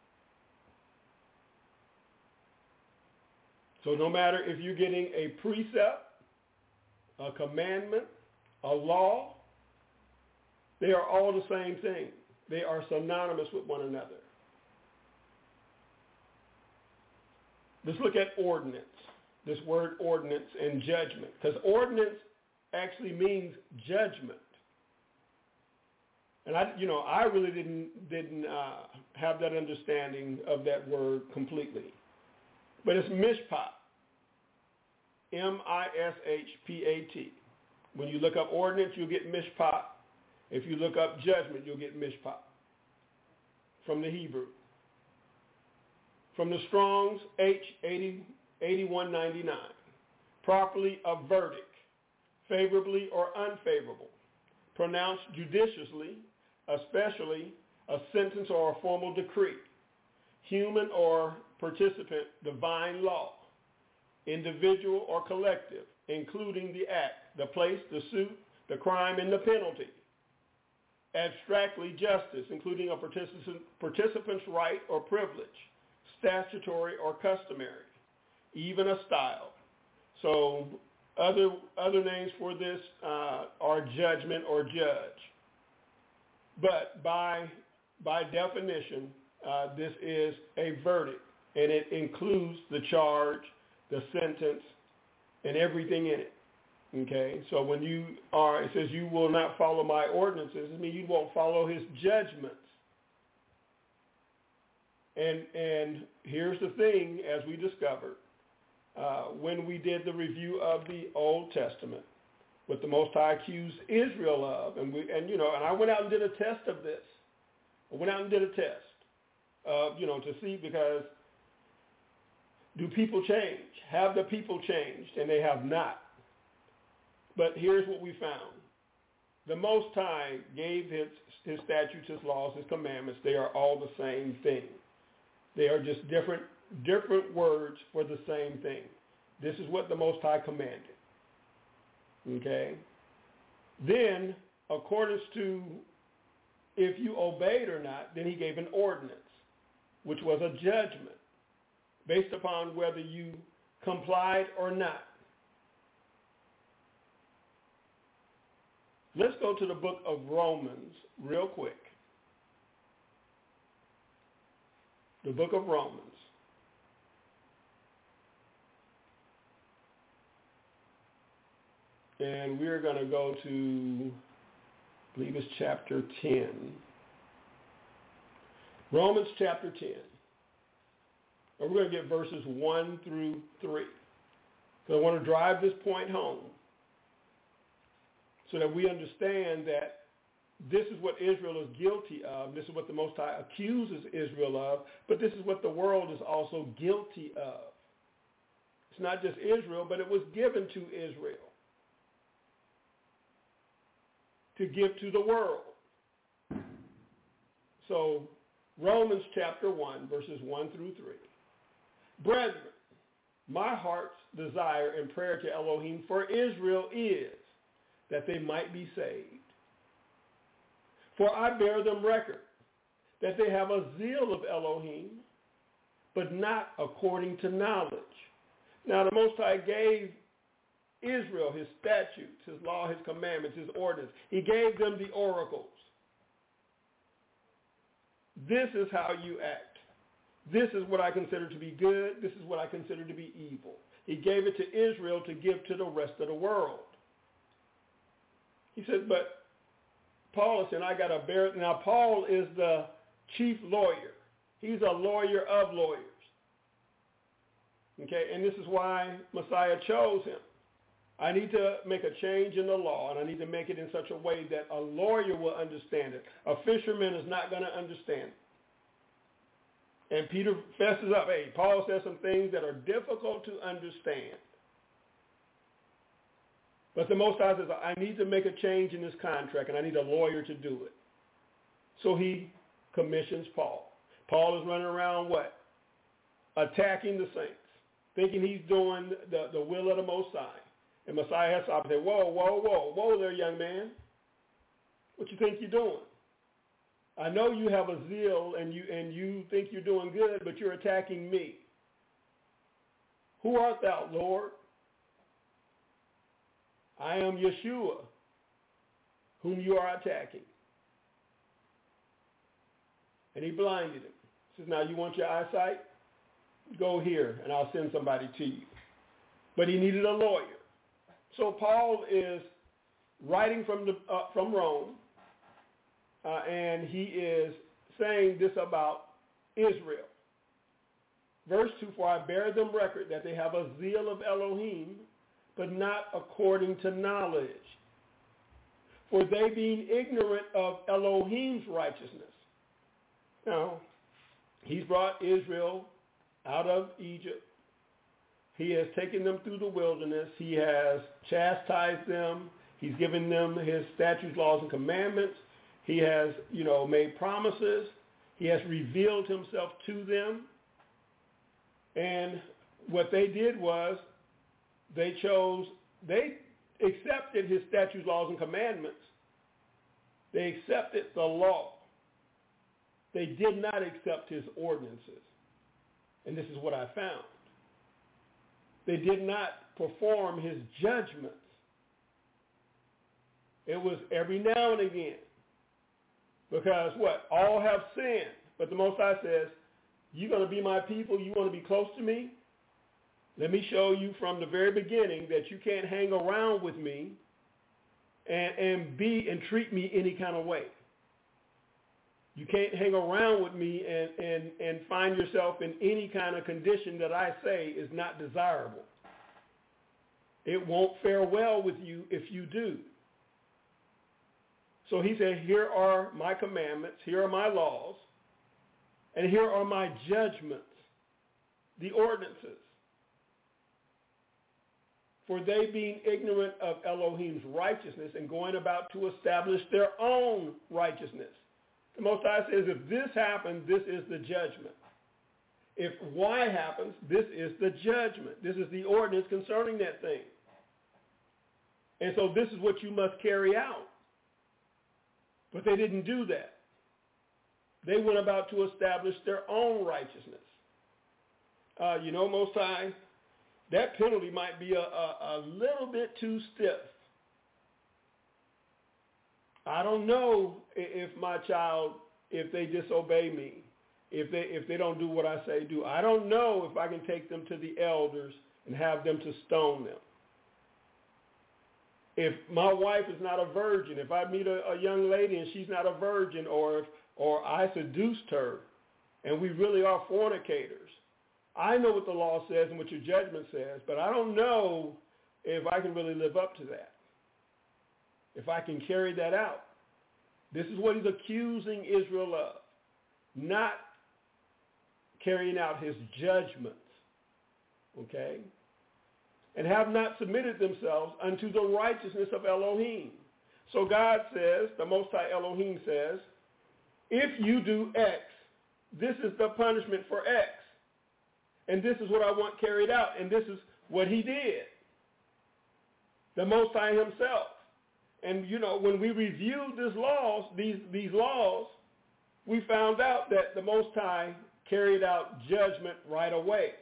So no matter if you're getting a precept, a commandment, a law, they are all the same thing. They are synonymous with one another. Let's look at ordinance, this word ordinance and judgment, because ordinance actually means judgment. And I, you know, I really didn't didn't uh, have that understanding of that word completely. But it's mishpat, M I S H P A T. When you look up ordinance, you'll get mishpat. If you look up judgment, you'll get mishpat from the Hebrew. From the Strong's, H eighty-one ninety-nine. Properly a verdict, favorably or unfavorable, pronounced judiciously, especially a sentence or a formal decree, human or participant divine law, individual or collective, including the act, the place, the suit, the crime, and the penalty. Abstractly justice, including a participant, participant's right or privilege, statutory or customary, even a style. So other other names for this uh, are judgment or judge. But by by definition, uh, this is a verdict, and it includes the charge, the sentence, and everything in it. Okay, so when you are, it says you will not follow my ordinances, it means you won't follow his judgments. And and here's the thing, as we discovered, uh, when we did the review of the Old Testament, what the Most High accused Israel of, and we and you know, and I went out and did a test of this. I went out and did a test, uh, you know, to see, because do people change? Have the people changed? And they have not. But here's what we found. The Most High gave his, his statutes, his laws, his commandments. They are all the same thing. They are just different different words for the same thing. This is what the Most High commanded. Okay? Then, according to if you obeyed or not, then he gave an ordinance, which was a judgment based upon whether you complied or not. Let's go to the book of Romans real quick. The book of Romans. And we're going to go to, I believe it's chapter ten. Romans chapter ten. And we're going to get verses one through three. So I want to drive this point home, so that we understand that this is what Israel is guilty of. This is what the Most High accuses Israel of, but this is what the world is also guilty of. It's not just Israel, but it was given to Israel to give to the world. So Romans chapter one, verses one through three. Brethren, my heart's desire and prayer to Elohim for Israel is that they might be saved. For I bear them record that they have a zeal of Elohim, but not according to knowledge. Now the Most High gave Israel his statutes, his law, his commandments, his ordinance. He gave them the oracles. This is how you act. This is what I consider to be good. This is what I consider to be evil. He gave it to Israel to give to the rest of the world. He said, but Paul said, I got to bear it. Now, Paul is the chief lawyer. He's a lawyer of lawyers. Okay, and this is why Messiah chose him. I need to make a change in the law, and I need to make it in such a way that a lawyer will understand it. A fisherman is not going to understand it. And Peter fesses up, hey, Paul says some things that are difficult to understand. But the Most High says, I need to make a change in this contract, and I need a lawyer to do it. So he commissions Paul. Paul is running around what? Attacking the saints, thinking he's doing the, the will of the Most High. And Messiah had stopped and said, whoa, whoa, whoa, whoa there, young man. What you think you're doing? I know you have a zeal and you and you think you're doing good, but you're attacking me. Who art thou, Lord? I am Yeshua, whom you are attacking. And he blinded him. He says, now you want your eyesight? Go here, and I'll send somebody to you. But he needed a lawyer. So Paul is writing from the uh, from Rome, uh, and he is saying this about Israel. Verse two, for I bear them record that they have a zeal of Elohim, but not according to knowledge. For they being ignorant of Elohim's righteousness. Now, he's brought Israel out of Egypt. He has taken them through the wilderness. He has chastised them. He's given them his statutes, laws, and commandments. He has, you know, made promises. He has revealed himself to them. And what they did was they chose, they accepted his statutes, laws, and commandments. They accepted the law. They did not accept his ordinances. And this is what I found. They did not perform his judgments. It was every now and again. Because what? All have sinned. But the Most High says, you're going to be my people? You want to be close to me? Let me show you from the very beginning that you can't hang around with me and, and be and treat me any kind of way. You can't hang around with me and, and, and find yourself in any kind of condition that I say is not desirable. It won't fare well with you if you do. So he said, here are my commandments, here are my laws, and here are my judgments, the ordinances. For they being ignorant of Elohim's righteousness and going about to establish their own righteousness. The Most High says, if this happens, this is the judgment. If Y happens, this is the judgment. This is the ordinance concerning that thing. And so this is what you must carry out. But they didn't do that. They went about to establish their own righteousness. Uh, you know, Most High, that penalty might be a, a, a little bit too stiff. I don't know if my child, if they disobey me, if they if they don't do what I say do. I don't know if I can take them to the elders and have them to stone them. If my wife is not a virgin, if I meet a, a young lady and she's not a virgin, or if, or I seduced her and we really are fornicators, I know what the law says and what your judgment says, but I don't know if I can really live up to that. If I can carry that out. This is what he's accusing Israel of. Not carrying out his judgments. Okay? And have not submitted themselves unto the righteousness of Elohim. So God says, the Most High Elohim says, if you do X, this is the punishment for X. And this is what I want carried out. And this is what he did. The Most High himself. And, you know, when we reviewed these laws, these, these laws, we found out that the Most High carried out judgment right away.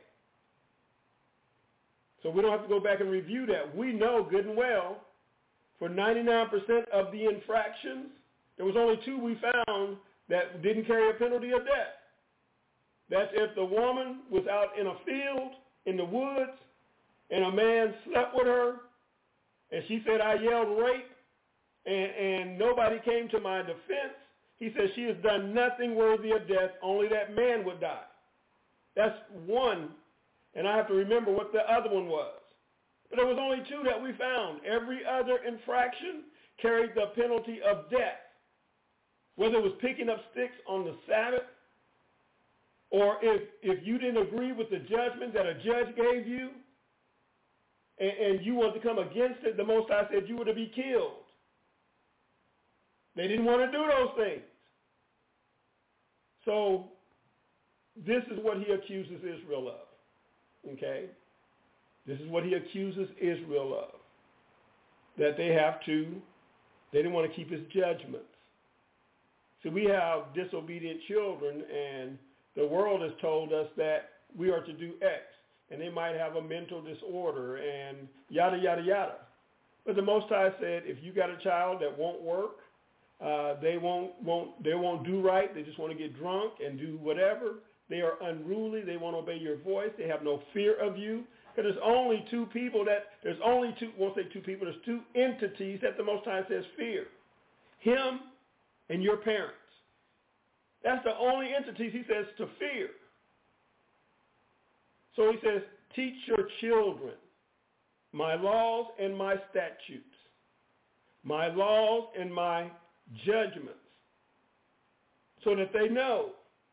So we don't have to go back and review that. We know good and well, for ninety-nine percent of the infractions, there was only two we found that didn't carry a penalty of death. That's if the woman was out in a field, in the woods, and a man slept with her, and she said, I yelled rape, and, and nobody came to my defense. He said, she has done nothing worthy of death, only that man would die. That's one, and I have to remember what the other one was. But there was only two that we found. Every other infraction carried the penalty of death, whether it was picking up sticks on the Sabbath, or if, if you didn't agree with the judgment that a judge gave you, and, and you wanted to come against it, the Most High said you were to be killed. They didn't want to do those things. So this is what he accuses Israel of. Okay? This is what he accuses Israel of. that they have to, they didn't want to keep his judgments. So we have disobedient children, and the world has told us that we are to do X, and they might have a mental disorder and yada, yada, yada. But the Most High said, if you got a child that won't work, uh, they won't, won't, they won't do right, they just want to get drunk and do whatever, they are unruly, they won't obey your voice, they have no fear of you. Because there's only two people that, there's only two, won't say two people, there's two entities that the Most High says fear. Him and your parents. That's the only entities he says to fear. So he says, teach your children my laws and my statutes, my laws and my judgments, so that they know.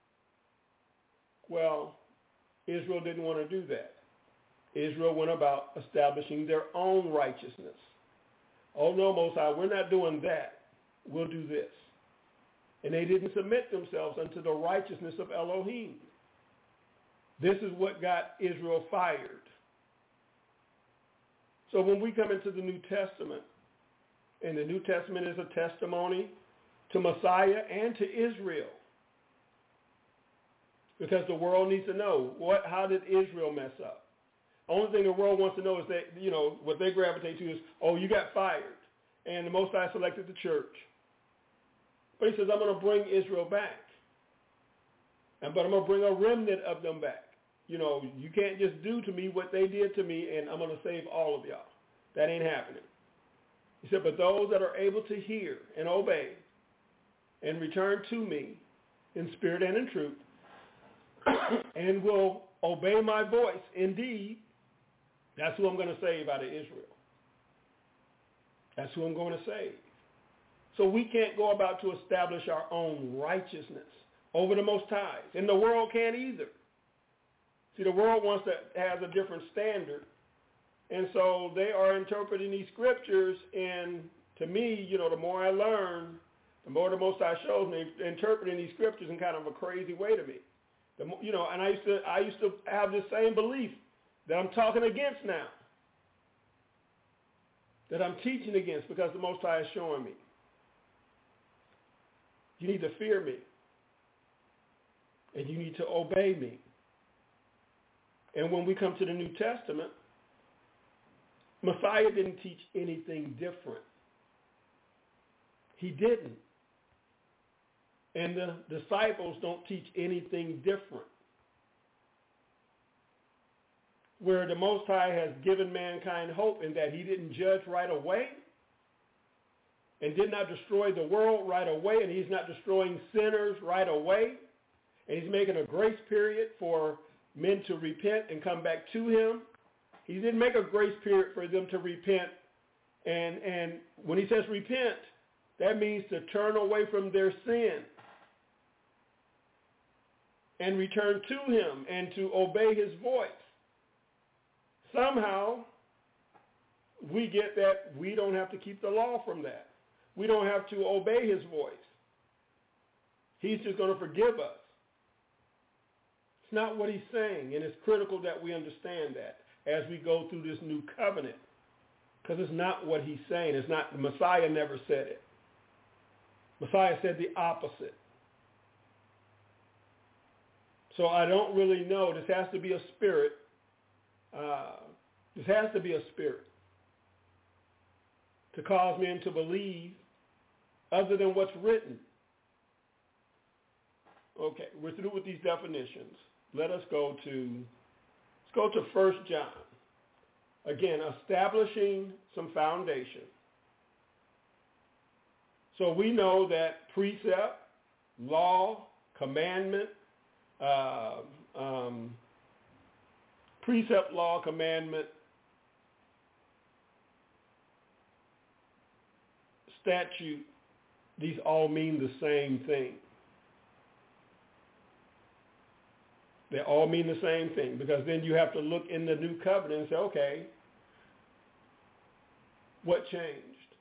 Well, Israel didn't want to do that. Israel went about establishing their own righteousness. Oh no, Most High, we're not doing that. We'll do this. And they didn't submit themselves unto the righteousness of Elohim. This is what got Israel fired. So when we come into the New Testament, and the New Testament is a testimony to Messiah and to Israel, because the world needs to know, what, how did Israel mess up? The only thing the world wants to know is that, you know, what they gravitate to is, oh, you got fired. And the Most High selected the church. But he says, I'm going to bring Israel back. And, but I'm going to bring a remnant of them back. You know, you can't just do to me what they did to me, and I'm going to save all of y'all. That ain't happening. He said, but those that are able to hear and obey and return to me in spirit and in truth and will obey my voice, indeed, that's who I'm going to save out of Israel. That's who I'm going to save. So we can't go about to establish our own righteousness over the Most High. And the world can't either. See, the world wants to have a different standard. And so they are interpreting these scriptures, and to me, you know, the more I learn, the more the Most High shows me, interpreting these scriptures in kind of a crazy way to me. The more, you know, and I used to I used to have this same belief that I'm talking against now, that I'm teaching against, because the Most High is showing me. You need to fear me, and you need to obey me. And when we come to the New Testament, Messiah didn't teach anything different. He didn't. And the disciples don't teach anything different. Where the Most High has given mankind hope in that he didn't judge right away and did not destroy the world right away, and he's not destroying sinners right away, and he's making a grace period for men to repent and come back to him. He didn't make a grace period for them to repent. And, and when he says repent, that means to turn away from their sin and return to him and to obey his voice. Somehow, we get that we don't have to keep the law from that. We don't have to obey his voice. He's just going to forgive us. It's not what he's saying, and it's critical that we understand that as we go through this new covenant, because it's not what he's saying. It's not, the Messiah never said it. Messiah said the opposite. So I don't really know. This has to be a spirit. Uh, this has to be a spirit to cause men to believe other than what's written. Okay, we're through with these definitions. Let us go to, let's go to First John. Again, establishing some foundation. So we know that precept, law, commandment, uh, um, precept, law, commandment, statute, these all mean the same thing. They all mean the same thing, because then you have to look in the new covenant and say, okay, what changed?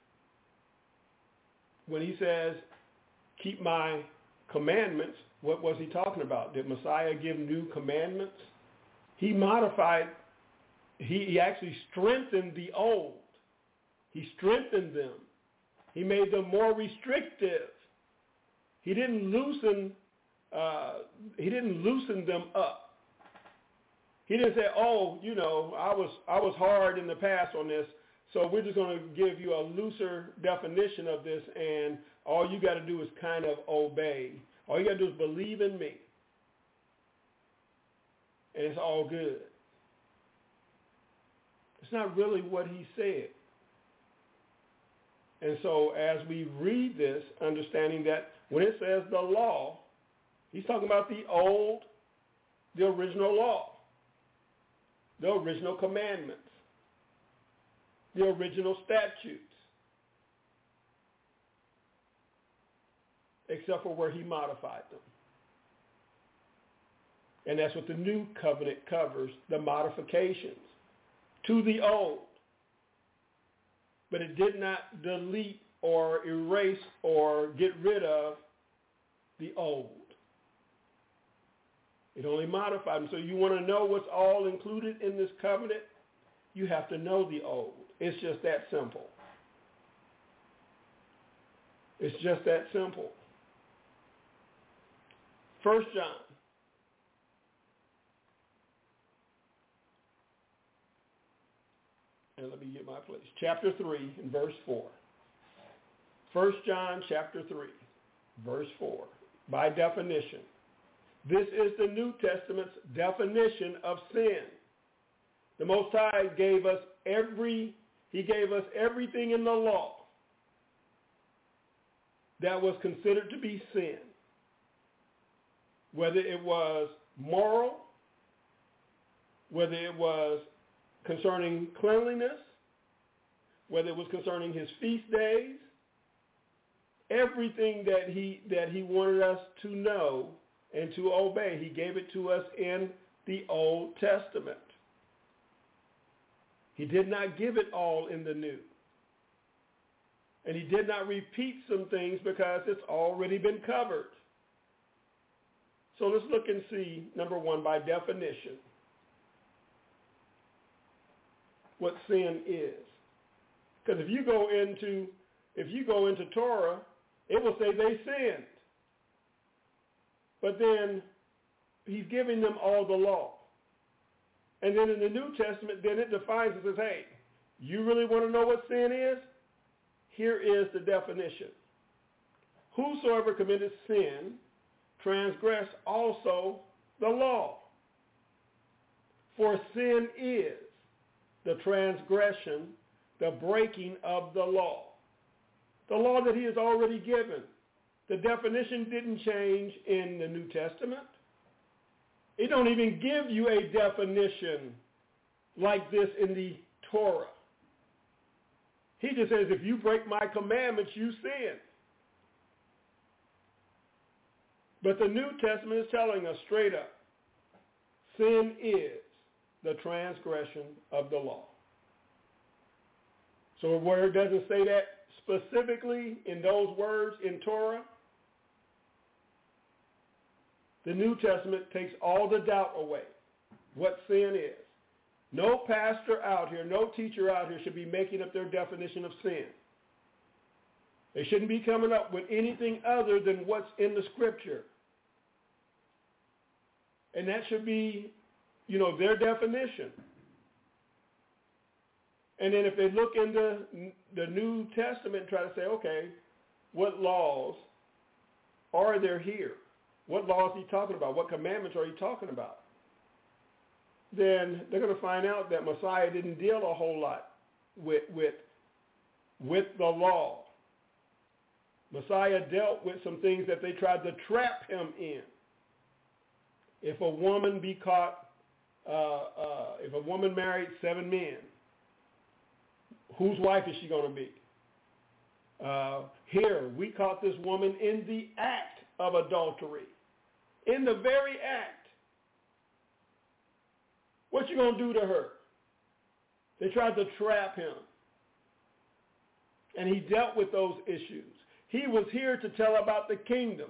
When he says, keep my commandments, what was he talking about? Did Messiah give new commandments? He modified, he, he actually strengthened the old. He strengthened them. He made them more restrictive. He didn't loosen. Uh, he didn't loosen them up. He didn't say, "Oh, you know, I was I was hard in the past on this, so we're just going to give you a looser definition of this, and all you got to do is kind of obey. All you got to do is believe in me, and it's all good." It's not really what he said. And so as we read this, understanding that when it says the law, he's talking about the old, the original law, the original commandments, the original statutes, except for where he modified them. And that's what the new covenant covers, the modifications to the old. But it did not delete or erase or get rid of the old. It only modified them. So you want to know what's all included in this covenant? You have to know the old. It's just that simple. It's just that simple. First John. And let me get my place. Chapter three and verse four. First John chapter three, verse four. By definition. This is the New Testament's definition of sin. The Most High gave us every, he gave us everything in the law that was considered to be sin. Whether it was moral, whether it was concerning cleanliness, whether it was concerning his feast days, everything that he that he wanted us to know and to obey, he gave it to us in the Old Testament. He did not give it all in the New. And he did not repeat some things because it's already been covered. So let's look and see, number one, by definition, what sin is. Because if you go into if you go into Torah, it will say they sinned. But then he's giving them all the law. And then in the New Testament, then it defines it, says, hey, you really want to know what sin is? Here is the definition. Whosoever committed sin transgressed also the law. For sin is the transgression, the breaking of the law. The law that he has already given. The definition didn't change in the New Testament. It don't even give you a definition like this in the Torah. He just says, if you break my commandments, you sin. But the New Testament is telling us straight up, sin is the transgression of the law. So where it doesn't say that specifically in those words in Torah, the New Testament takes all the doubt away what sin is. No pastor out here, no teacher out here should be making up their definition of sin. They shouldn't be coming up with anything other than what's in the Scripture. And that should be, you know, their definition. And then if they look into the New Testament and try to say, okay, what laws are there here? What laws is he talking about? What commandments are he talking about? Then they're going to find out that Messiah didn't deal a whole lot with, with, with the law. Messiah dealt with some things that they tried to trap him in. If a woman be caught, uh, uh, if a woman married seven men, whose wife is she going to be? Uh, here, we caught this woman in the act of adultery. In the very act. What you going to do to her? They tried to trap him. And he dealt with those issues. He was here to tell about the kingdom.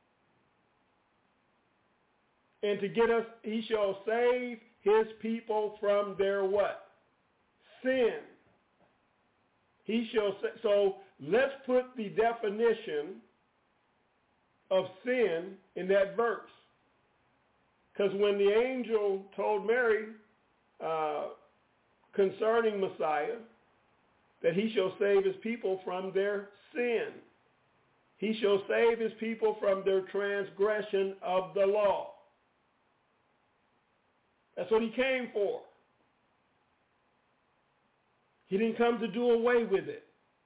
And to get us, he shall save his people from their what? Sin. He shall say, so let's put the definition of sin in that verse. Because when the angel told Mary uh, concerning Messiah that he shall save his people from their sin, he shall save his people from their transgression of the law. That's what he came for. He didn't come to do away with it.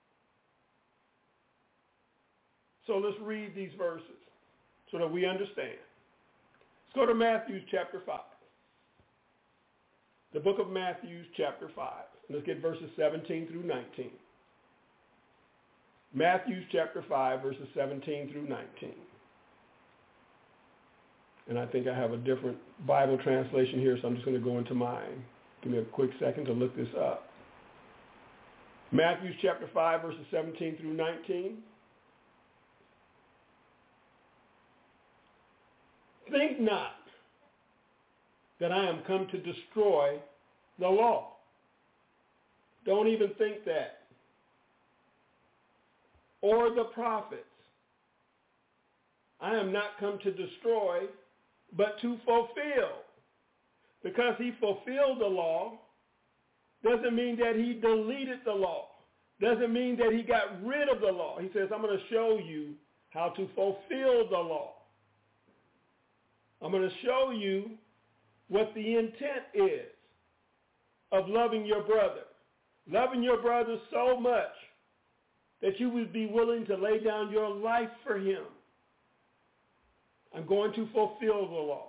So let's read these verses so that we understand. Let's go to Matthew chapter five. The book of Matthew chapter five. Let's get verses seventeen through nineteen. Matthew chapter five, verses seventeen through nineteen. And I think I have a different Bible translation here, so I'm just going to go into mine. Give me a quick second to look this up. Matthew chapter five, verses seventeen through nineteen. Think not that I am come to destroy the law. Don't even think that. Or the prophets. I am not come to destroy, but to fulfill. Because he fulfilled the law doesn't mean that he deleted the law. Doesn't mean that he got rid of the law. He says, I'm going to show you how to fulfill the law. I'm going to show you what the intent is of loving your brother. Loving your brother so much that you would be willing to lay down your life for him. I'm going to fulfill the law.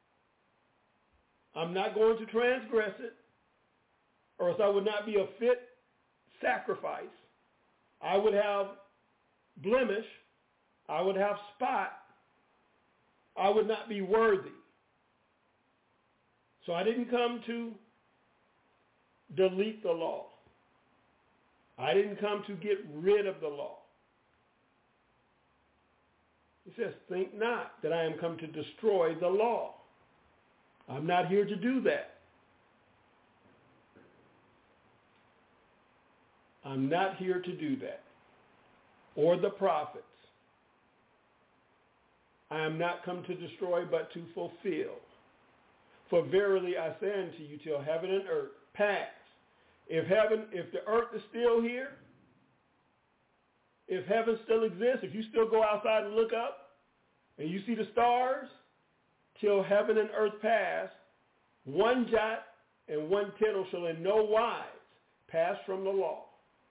I'm not going to transgress it, or else I would not be a fit sacrifice. I would have blemish. I would have spot. I would not be worthy. So I didn't come to delete the law. I didn't come to get rid of the law. He says, think not that I am come to destroy the law. I'm not here to do that. I'm not here to do that. Or the prophets. I am not come to destroy, but to fulfill. For verily I say unto you, till heaven and earth pass. If heaven, if the earth is still here, if heaven still exists, if you still go outside and look up, and you see the stars, till heaven and earth pass, one jot and one tittle shall in no wise pass from the law,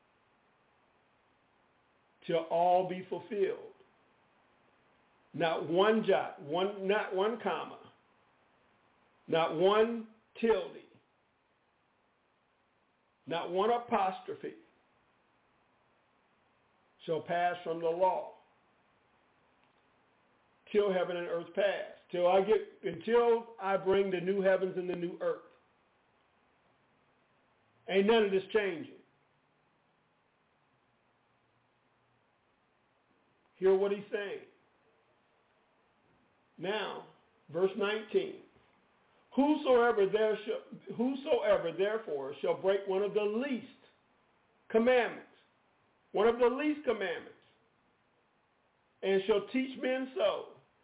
till all be fulfilled. Not one jot, one, not one comma, not one tilde, not one apostrophe shall pass from the law till heaven and earth pass, till I get, until I bring the new heavens and the new earth. Ain't none of this changing. Hear what he's saying. Now, verse nineteen. Whosoever, there shall, whosoever therefore shall break one of the least commandments, one of the least commandments, and shall teach men so,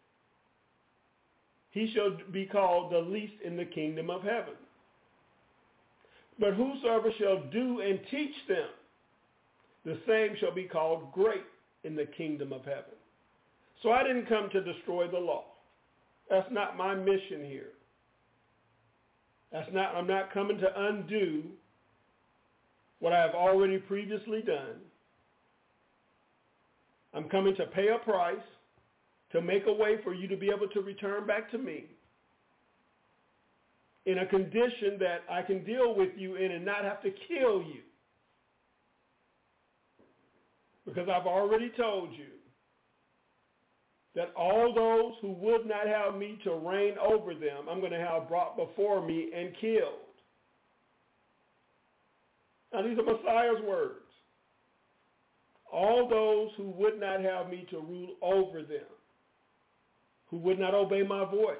he shall be called the least in the kingdom of heaven. But whosoever shall do and teach them, the same shall be called great in the kingdom of heaven. So I didn't come to destroy the law. That's not my mission here. That's not, I'm not coming to undo what I have already previously done. I'm coming to pay a price, to make a way for you to be able to return back to me in a condition that I can deal with you in and not have to kill you. Because I've already told you that all those who would not have me to reign over them, I'm going to have brought before me and killed. Now these are Messiah's words. All those who would not have me to rule over them, who would not obey my voice,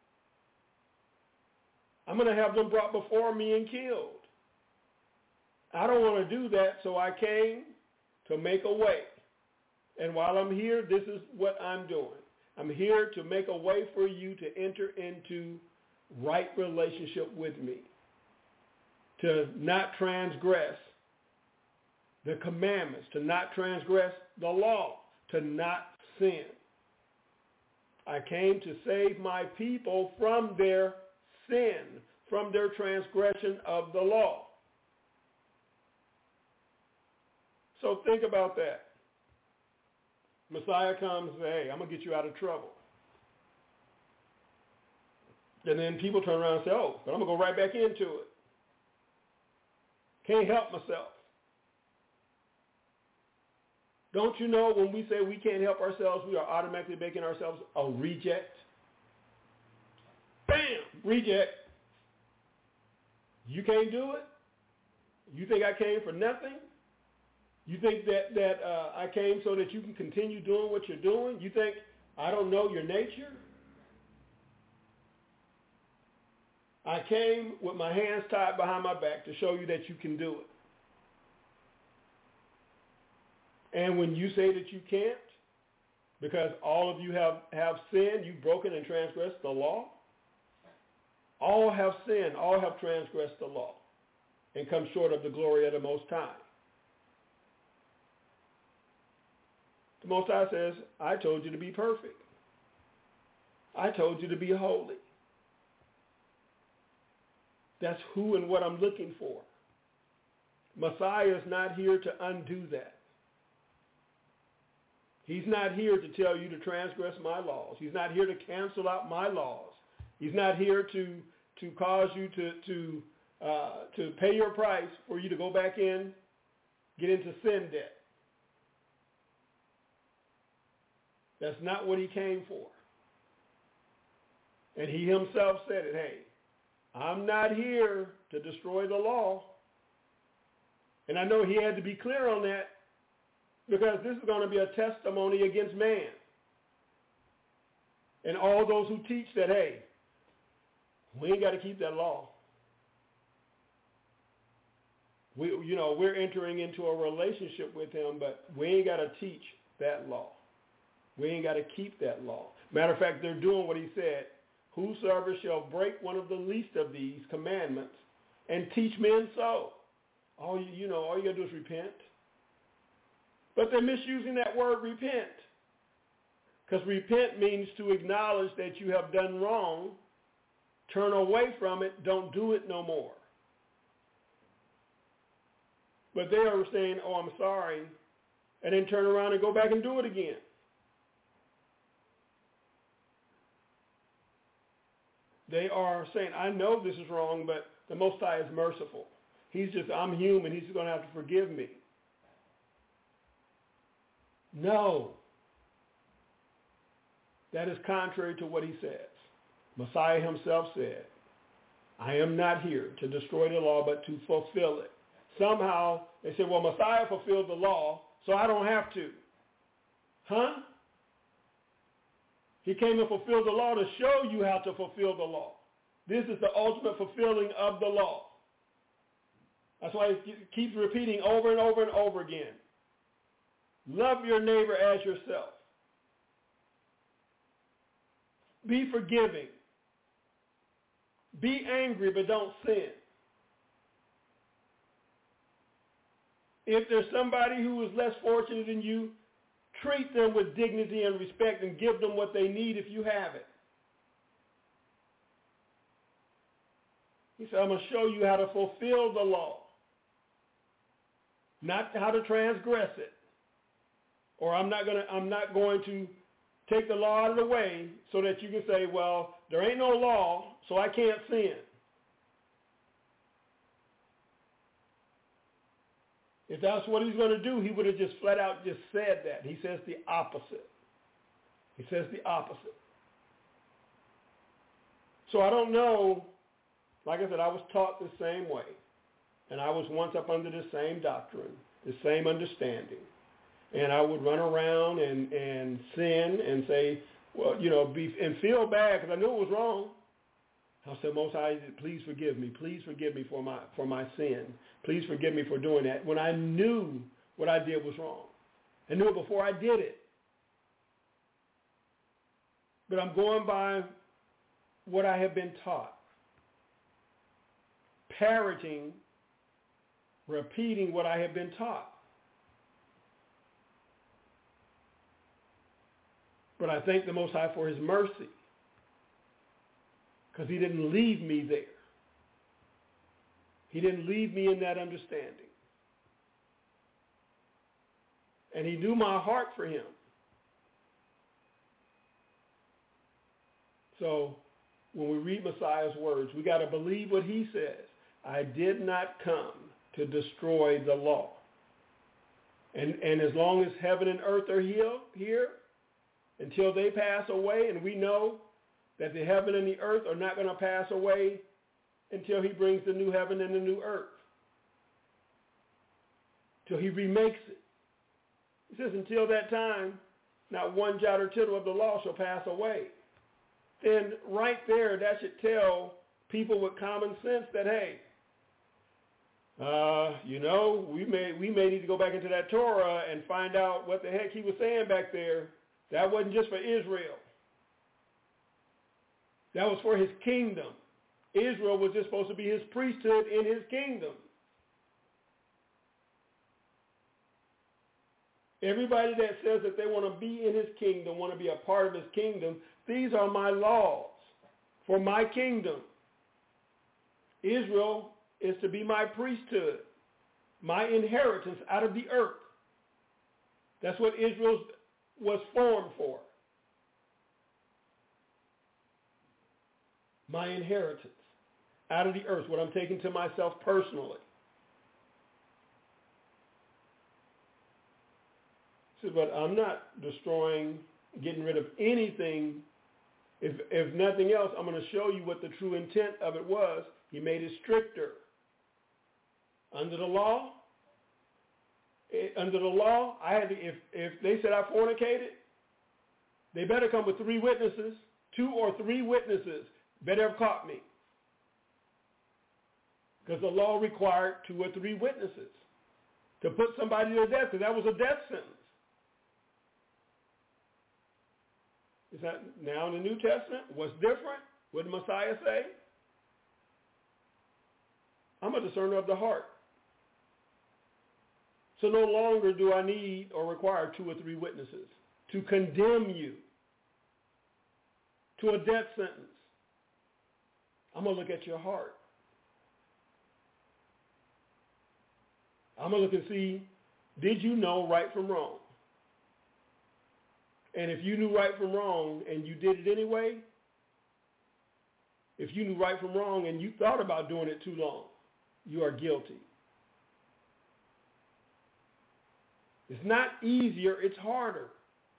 I'm going to have them brought before me and killed. I don't want to do that, so I came to make a way. And while I'm here, this is what I'm doing. I'm here to make a way for you to enter into right relationship with me, to not transgress the commandments, to not transgress the law, to not sin. I came to save my people from their sin, from their transgression of the law. So think about that. Messiah comes and says, hey, I'm going to get you out of trouble. And then people turn around and say, oh, but I'm going to go right back into it. Can't help myself. Don't you know when we say we can't help ourselves, we are automatically making ourselves a reject? Bam! Reject. You can't do it? You think I came for nothing? You think that, that uh, I came so that you can continue doing what you're doing? You think I don't know your nature? I came with my hands tied behind my back to show you that you can do it. And when you say that you can't, because all of you have, have sinned, you've broken and transgressed the law, all have sinned, all have transgressed the law and come short of the glory of the Most High. The Most High says, I told you to be perfect. I told you to be holy. That's who and what I'm looking for. Messiah is not here to undo that. He's not here to tell you to transgress my laws. He's not here to cancel out my laws. He's not here to, to cause you to, to, uh, to pay your price for you to go back in, get into sin debt. That's not what he came for. And he himself said it, hey, I'm not here to destroy the law. And I know he had to be clear on that because this is going to be a testimony against man. And all those who teach that, hey, we ain't got to keep that law. We, you know, we're entering into a relationship with him, but we ain't got to teach that law. We ain't got to keep that law. Matter of fact, they're doing what he said. Whosoever shall break one of the least of these commandments and teach men so. All you, you know, all you got to do is repent. But they're misusing that word repent. Because repent means to acknowledge that you have done wrong, turn away from it, don't do it no more. But they are saying, oh, I'm sorry, and then turn around and go back and do it again. They are saying, I know this is wrong, but the Most High is merciful. He's just, I'm human. He's going to have to forgive me. No. That is contrary to what he says. Messiah himself said, I am not here to destroy the law, but to fulfill it. Somehow, they said, well, Messiah fulfilled the law, so I don't have to. Huh? He came and fulfilled the law to show you how to fulfill the law. This is the ultimate fulfilling of the law. That's why he keeps repeating over and over and over again. Love your neighbor as yourself. Be forgiving. Be angry, but don't sin. If there's somebody who is less fortunate than you, treat them with dignity and respect and give them what they need if you have it. He said, I'm going to show you how to fulfill the law, not how to transgress it. Or I'm not going to, I'm not going to take the law out of the way so that you can say, well, there ain't no law, so I can't sin. If that's what he's going to do, he would have just flat out just said that. He says the opposite. He says the opposite. So I don't know, like I said, I was taught the same way. And I was once up under the same doctrine, the same understanding. And I would run around and, and sin and say, well, you know, be, and feel bad because I knew it was wrong. I'll say, Most High, please forgive me. Please forgive me for my for my sin. Please forgive me for doing that. When I knew what I did was wrong. I knew it before I did it. But I'm going by what I have been taught. Parroting, repeating what I have been taught. But I thank the Most High for his mercy, because he didn't leave me there. He didn't leave me in that understanding. And he knew my heart for him. So when we read Messiah's words, we got to believe what he says. I did not come to destroy the law. And, and as long as heaven and earth are here, here, until they pass away, and we know that the heaven and the earth are not going to pass away until he brings the new heaven and the new earth, till he remakes it. He says, until that time, not one jot or tittle of the law shall pass away. Then right there, that should tell people with common sense that, hey, uh, you know, we may we may need to go back into that Torah and find out what the heck he was saying back there. That wasn't just for Israel. That was for his kingdom. Israel was just supposed to be his priesthood in his kingdom. Everybody that says that they want to be in his kingdom, want to be a part of his kingdom, these are my laws for my kingdom. Israel is to be my priesthood, my inheritance out of the earth. That's what Israel was formed for. My inheritance out of the earth, what I'm taking to myself personally. So, but I'm not destroying, getting rid of anything. If, if nothing else, I'm going to show you what the true intent of it was. He made it stricter. Under the law, it, under the law, I had to, if, if they said I fornicated, they better come with three witnesses. Two or three witnesses better have caught me. Because the law required two or three witnesses to put somebody to death, because that was a death sentence. Is that now in the New Testament? What's different? What did Messiah say? I'm a discerner of the heart. So no longer do I need or require two or three witnesses to condemn you to a death sentence. I'm going to look at your heart. I'm going to look and see, did you know right from wrong? And if you knew right from wrong and you did it anyway, if you knew right from wrong and you thought about doing it too long, you are guilty. It's not easier, it's harder.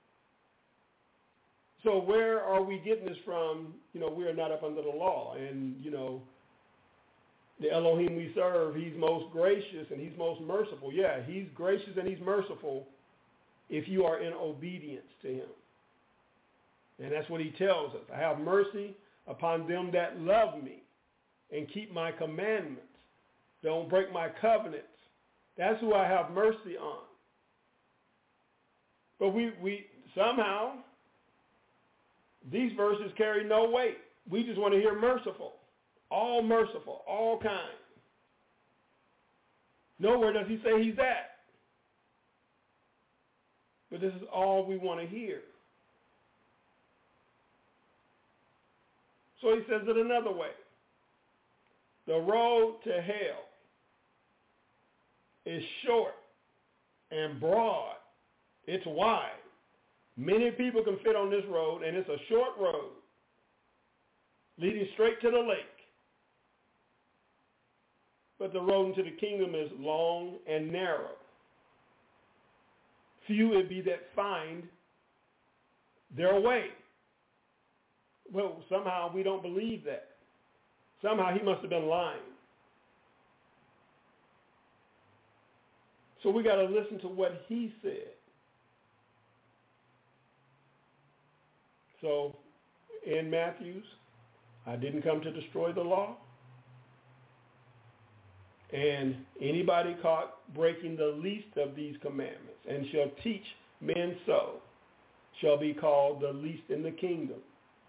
So where are we getting this from? You know, we are not up under the law. And, you know, the Elohim we serve, he's most gracious and he's most merciful. Yeah, he's gracious and he's merciful if you are in obedience to him. And that's what he tells us. I have mercy upon them that love me and keep my commandments. Don't break my covenants. That's who I have mercy on. But we, we somehow, these verses carry no weight. We just want to hear merciful. All merciful, all kind. Nowhere does he say he's that. But this is all we want to hear. So he says it another way. The road to hell is short and broad. It's wide. Many people can fit on this road, and it's a short road leading straight to the lake. But the road into the kingdom is long and narrow. Few it be that find their way. Well, somehow we don't believe that. Somehow he must have been lying. So we got to listen to what he said. So in Matthew's, I didn't come to destroy the law. And anybody caught breaking the least of these commandments and shall teach men so shall be called the least in the kingdom.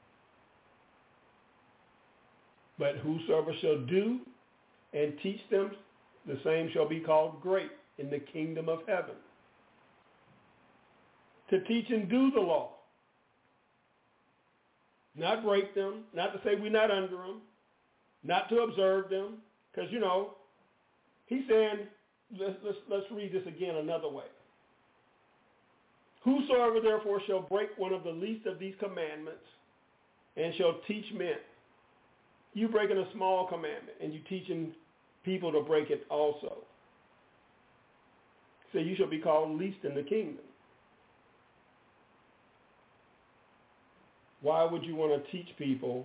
But whosoever shall do and teach them, the same shall be called great in the kingdom of heaven. To teach and do the law. Not break them, not to say we're not under them, not to observe them, because, you know, he's saying, let's, let's, let's read this again another way. Whosoever therefore shall break one of the least of these commandments and shall teach men. You breaking a small commandment and you teaching people to break it also. So you shall be called least in the kingdom. Why would you want to teach people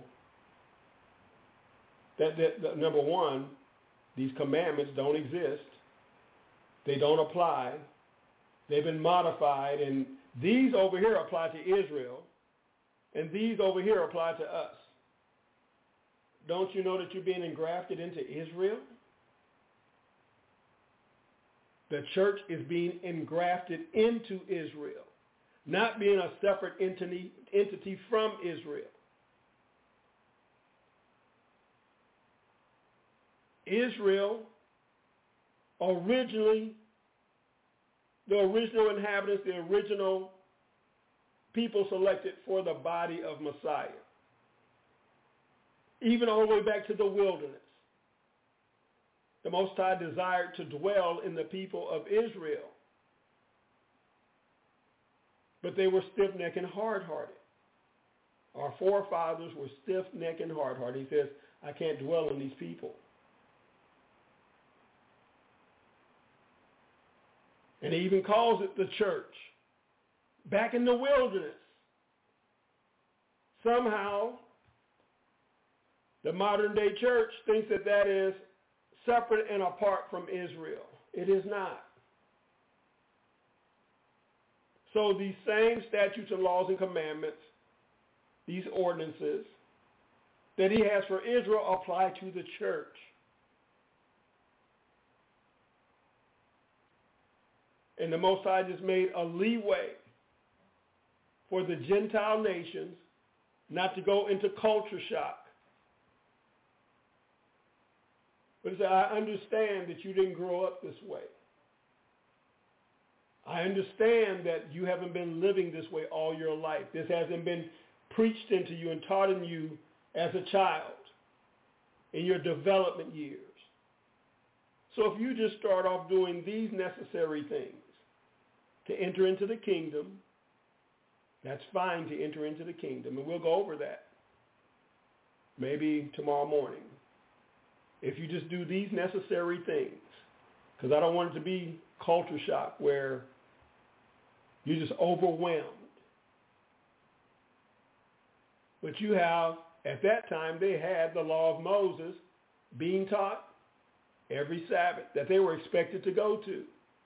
that, that, that, number one, these commandments don't exist. They don't apply. They've been modified, and these over here apply to Israel, and these over here apply to us. Don't you know that you're being engrafted into Israel? The church is being engrafted into Israel, not being a separate entity, entity from Israel. Israel, originally, the original inhabitants, the original people selected for the body of Messiah. Even all the way back to the wilderness. The Most High desired to dwell in the people of Israel. But they were stiff-necked and hard-hearted. Our forefathers were stiff-necked and hard-hearted. He says, I can't dwell in these people. And he even calls it the church. Back in the wilderness. Somehow, the modern day church thinks that that is separate and apart from Israel. It is not. So these same statutes and laws and commandments, these ordinances that he has for Israel apply to the church. And the Most High just made a leeway for the Gentile nations not to go into culture shock. But he said, I understand that you didn't grow up this way. I understand that you haven't been living this way all your life. This hasn't been preached into you and taught in you as a child in your development years. So if you just start off doing these necessary things to enter into the kingdom, that's fine to enter into the kingdom. And we'll go over that maybe tomorrow morning. If you just do these necessary things, because I don't want it to be culture shock where you're just overwhelmed. But you have, at that time, they had the law of Moses being taught every Sabbath that they were expected to go to.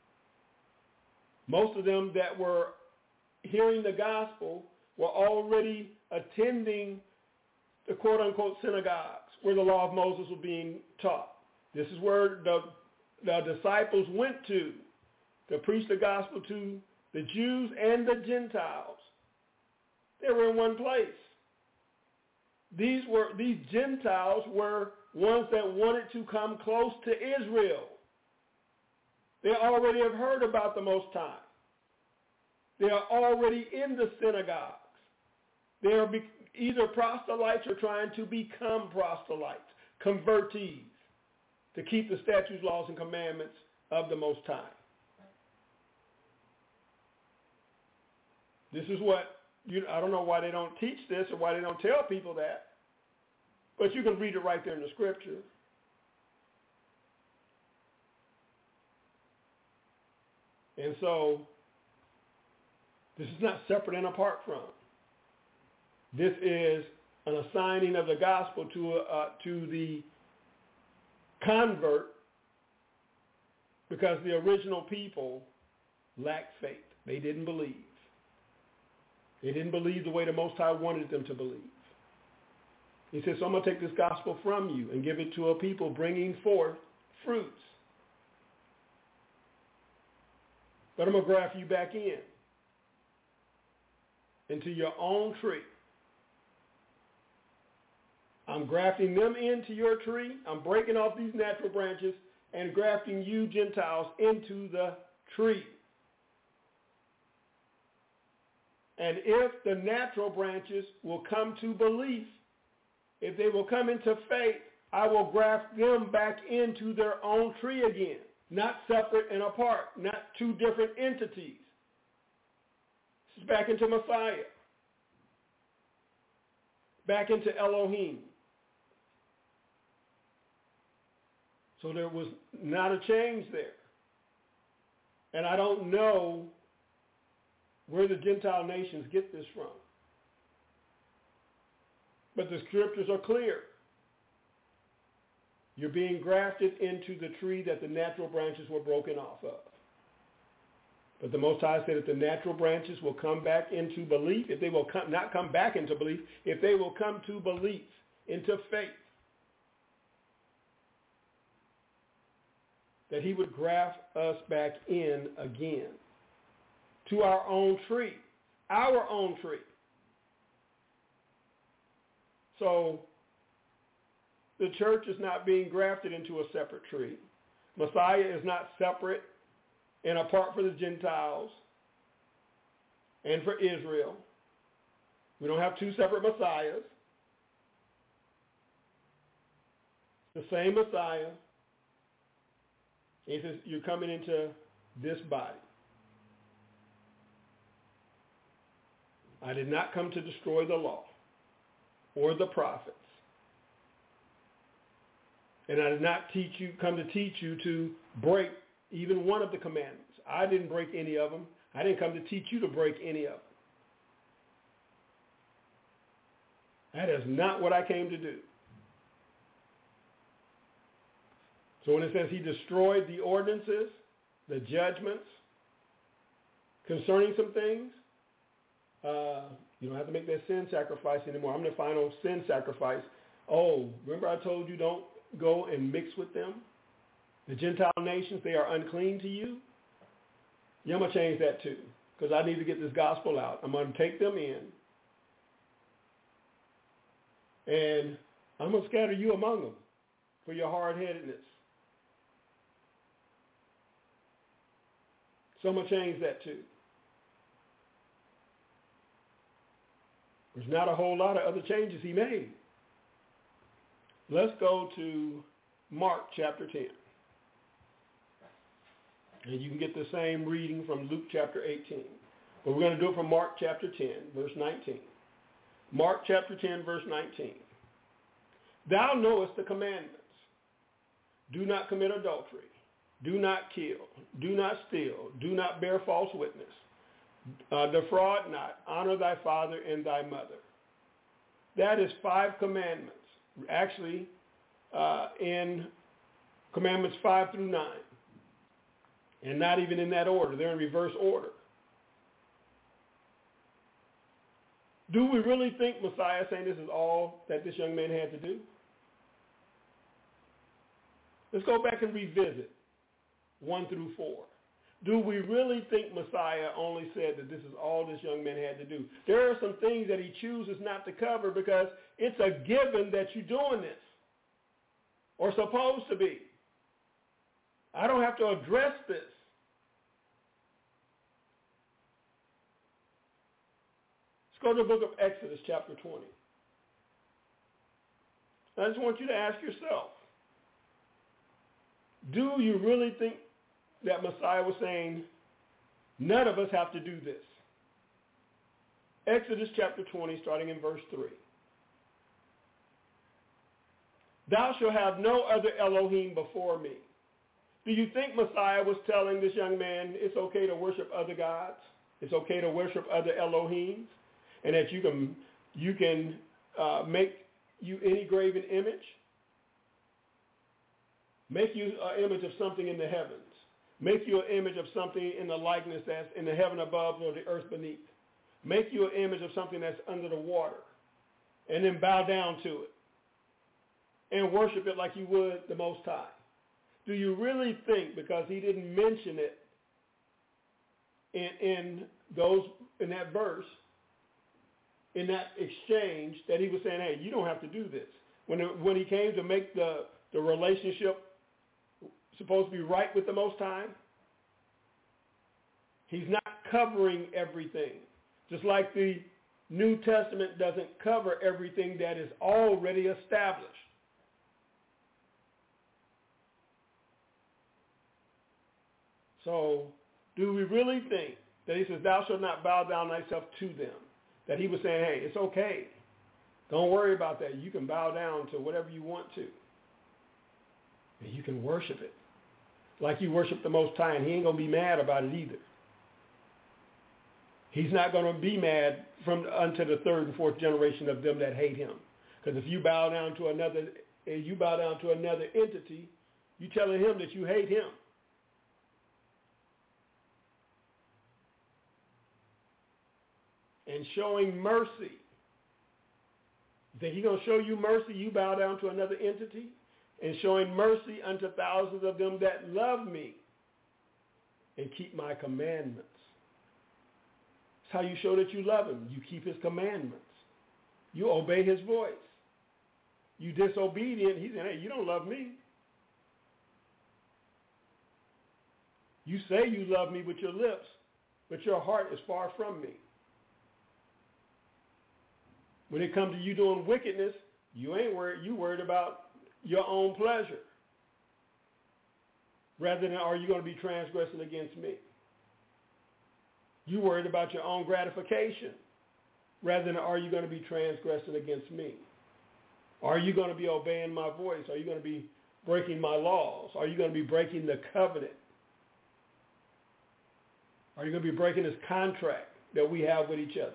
Most of them that were hearing the gospel were already attending the quote-unquote synagogues where the law of Moses was being taught. This is where the, the disciples went to to preach the gospel to the Jews and the Gentiles. They were in one place. These were these Gentiles were ones that wanted to come close to Israel. They already have heard about the Most High. They are already in the synagogues. They are be, either proselytes or trying to become proselytes, convertees, to keep the statutes, laws, and commandments of the Most High. This is what, you, I don't know why they don't teach this or why they don't tell people that, but you can read it right there in the scripture. And so, this is not separate and apart from. This is an assigning of the gospel to, uh, to the convert because the original people lacked faith. They didn't believe. They didn't believe the way the Most High wanted them to believe. He says, so I'm going to take this gospel from you and give it to a people bringing forth fruits. But I'm going to graft you back in, into your own tree. I'm grafting them into your tree. I'm breaking off these natural branches and grafting you, Gentiles, into the tree. And if the natural branches will come to belief, if they will come into faith, I will graft them back into their own tree again, not separate and apart, not two different entities. This is back into Messiah, back into Elohim. So there was not a change there. And I don't know where the Gentile nations get this from. But the scriptures are clear. You're being grafted into the tree that the natural branches were broken off of. But the Most High said that the natural branches will come back into belief. If they will come, not come back into belief, if they will come to belief, into faith, that he would graft us back in again to our own tree, our own tree. So the church is not being grafted into a separate tree. Messiah is not separate and apart for the Gentiles and for Israel. We don't have two separate Messiahs. The same Messiah. He says, you're coming into this body. I did not come to destroy the law or the prophets. And I did not teach you, come to teach you to break even one of the commandments. I didn't break any of them. I didn't come to teach you to break any of them. That is not what I came to do. So when it says he destroyed the ordinances, the judgments concerning some things, uh, you don't have to make that sin sacrifice anymore. I'm the final sin sacrifice. Oh, remember I told you don't go and mix with them? The Gentile nations, they are unclean to you. Yeah, I'm going to change that too, because I need to get this gospel out. I'm going to take them in, and I'm going to scatter you among them for your hard-headedness. So I'm going to change that too. There's not a whole lot of other changes he made. Let's go to Mark chapter ten. And you can get the same reading from Luke chapter eighteen. But we're going to do it from Mark chapter ten, verse nineteen. Mark chapter ten, verse nineteen. Thou knowest the commandments. Do not commit adultery. Do not kill. Do not steal. Do not bear false witness. Uh, defraud not. Honor thy father and thy mother. That is five commandments. Actually, uh, in commandments five through nine. And not even in that order. They're in reverse order. Do we really think Messiah is saying this is all that this young man had to do? Let's go back and revisit one through four. Do we really think Messiah only said that this is all this young man had to do? There are some things that he chooses not to cover because it's a given that you're doing this, or supposed to be. I don't have to address this. Let's go to the book of Exodus, chapter twenty. I just want you to ask yourself, do you really think that Messiah was saying, none of us have to do this? Exodus chapter twenty, starting in verse three. Thou shalt have no other Elohim before me. Do you think Messiah was telling this young man it's okay to worship other gods? It's okay to worship other Elohims? And that you can, you can uh, make you any graven image? Make you an image of something in the heavens. Make you an image of something in the likeness that's in the heaven above or the earth beneath. Make you an image of something that's under the water. And then bow down to it. and worship it like you would the Most High? Do you really think because he didn't mention it in, in those in that verse, in that exchange, that he was saying, hey, you don't have to do this? When it, when he came to make the, the relationship supposed to be right with the Most High, he's not covering everything. Just like the New Testament doesn't cover everything that is already established. So, do we really think that he says, thou shalt not bow down thyself to them? That he was saying, hey, it's okay. Don't worry about that. You can bow down to whatever you want to. And you can worship it like you worship the Most High, and he ain't going to be mad about it either. He's not going to be mad from unto the third and fourth generation of them that hate him. Because if you bow down to another, if you bow down to another entity, you're telling him that you hate him. And showing mercy. You think he's going to show you mercy? You bow down to another entity? And showing mercy unto thousands of them that love me and keep my commandments. That's how you show that you love him. You keep his commandments. You obey his voice. You disobedient, he's saying, hey, you don't love me. You say you love me with your lips, but your heart is far from me. When it comes to you doing wickedness, you ain't worried. You worried about your own pleasure. Rather than are you going to be transgressing against me? You worried about your own gratification. Rather than are you going to be transgressing against me? Are you going to be obeying my voice? Are you going to be breaking my laws? Are you going to be breaking the covenant? Are you going to be breaking this contract that we have with each other?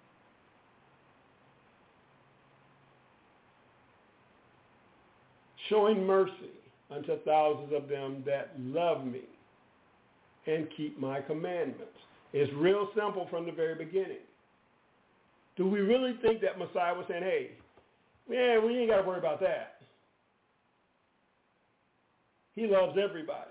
Showing mercy unto thousands of them that love me and keep my commandments. It's real simple from the very beginning. Do we really think that Messiah was saying, hey, man, we ain't got to worry about that? He loves everybody.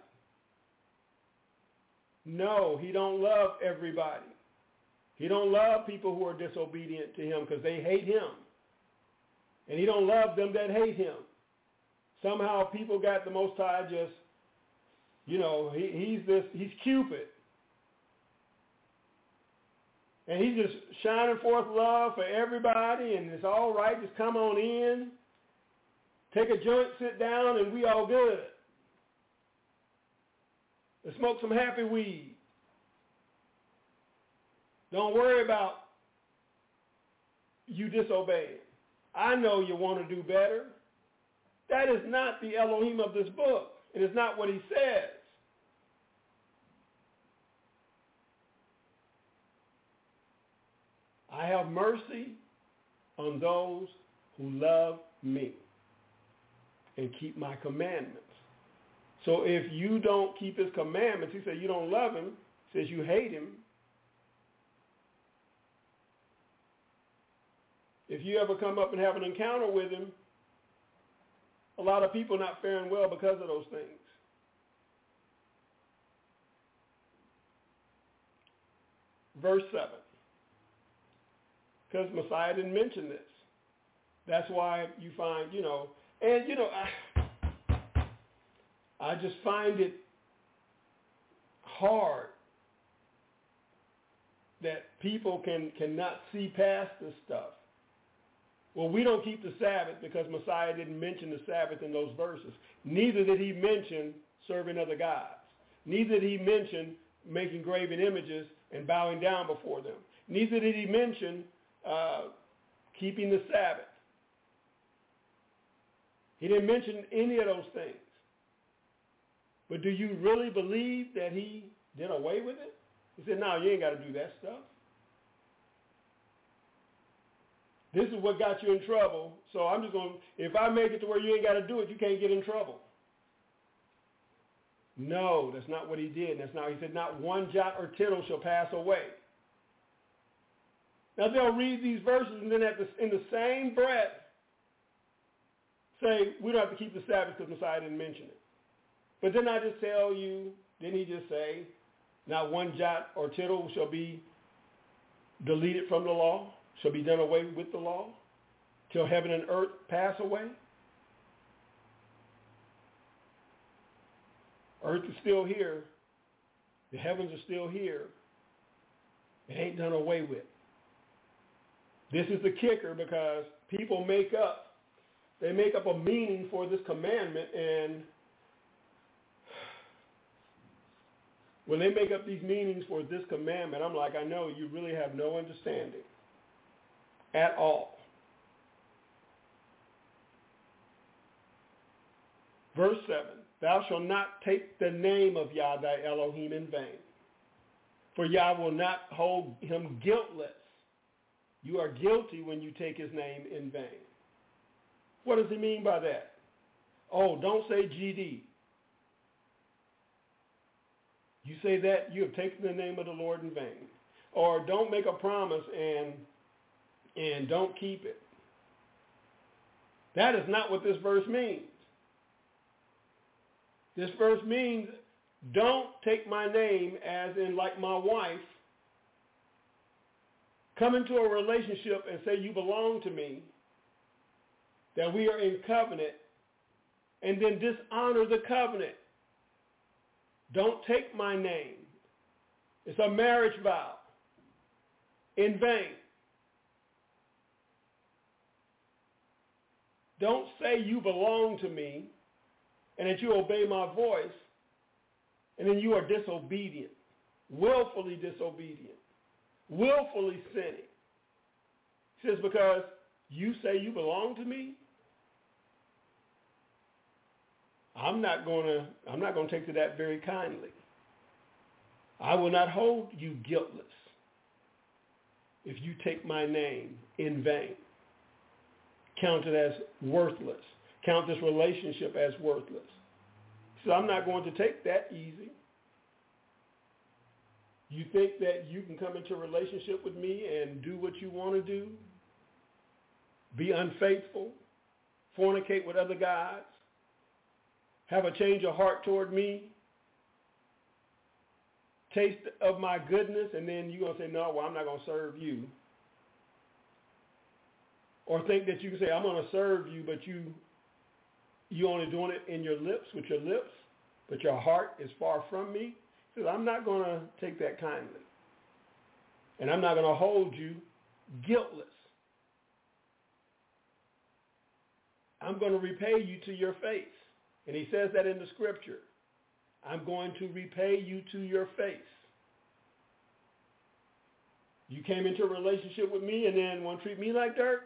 No, he don't love everybody. He don't love people who are disobedient to him because they hate him. And he don't love them that hate him. Somehow people got the Most High just, you know, he, he's this, he's Cupid. And he's just shining forth love for everybody, and it's all right, just come on in, take a joint, sit down, and we all good. Let's smoke some happy weed. Don't worry about you disobeying. I know you want to do better. That is not the Elohim of this book. It is not what he says. I have mercy on those who love me and keep my commandments. So if you don't keep his commandments, he said you don't love him, says you hate him. If you ever come up and have an encounter with him, a lot of people not faring well because of those things. Verse seven. Because Messiah didn't mention this. That's why you find, you know, and, you know, I, I just find it hard that people can cannot see past this stuff. Well, we don't keep the Sabbath because Messiah didn't mention the Sabbath in those verses. Neither did he mention serving other gods. Neither did he mention making graven images and bowing down before them. Neither did he mention uh, keeping the Sabbath. He didn't mention any of those things. But do you really believe that he did away with it? He said, no, you ain't got to do that stuff. This is what got you in trouble, so I'm just going to, if I make it to where you ain't got to do it, you can't get in trouble. No, that's not what he did. That's not, he said, not one jot or tittle shall pass away. Now they'll read these verses and then at the, in the same breath say we don't have to keep the Sabbath because Messiah didn't mention it. But didn't I just tell you, didn't he just say, not one jot or tittle shall be deleted from the law, shall be done away with the law, till heaven and earth pass away? Earth is still here. The heavens are still here. It ain't done away with. This is the kicker, because people make up, they make up a meaning for this commandment, and when they make up these meanings for this commandment, I'm like, I know you really have no understanding at all. Verse seven, thou shalt not take the name of Yah thy Elohim in vain, for Yah will not hold him guiltless. You are guilty when you take his name in vain. What does he mean by that? Oh, don't say G D. You say that, you have taken the name of the Lord in vain. Or don't make a promise and, and don't keep it. That is not what this verse means. This verse means don't take my name as in like my wife, come into a relationship and say you belong to me, that we are in covenant, and then dishonor the covenant. Don't take my name. It's a marriage vow in vain. Don't say you belong to me and that you obey my voice, and then you are disobedient, willfully disobedient, willfully sinning. He says, because you say you belong to me, I'm not going to I'm not going to take to that very kindly. I will not hold you guiltless if you take my name in vain. Count it as worthless. Count this relationship as worthless. So I'm not going to take that easy. You think that you can come into a relationship with me and do what you want to do? Be unfaithful? Fornicate with other guys? Have a change of heart toward me? Taste of my goodness, and then you're going to say, no, well, I'm not going to serve you. Or think that you can say, I'm going to serve you, but you you only doing it in your lips, with your lips, but your heart is far from me. He says, I'm not going to take that kindly. And I'm not going to hold you guiltless. I'm going to repay you to your face. And he says that in the scripture. I'm going to repay you to your face. You came into a relationship with me and then want to treat me like dirt?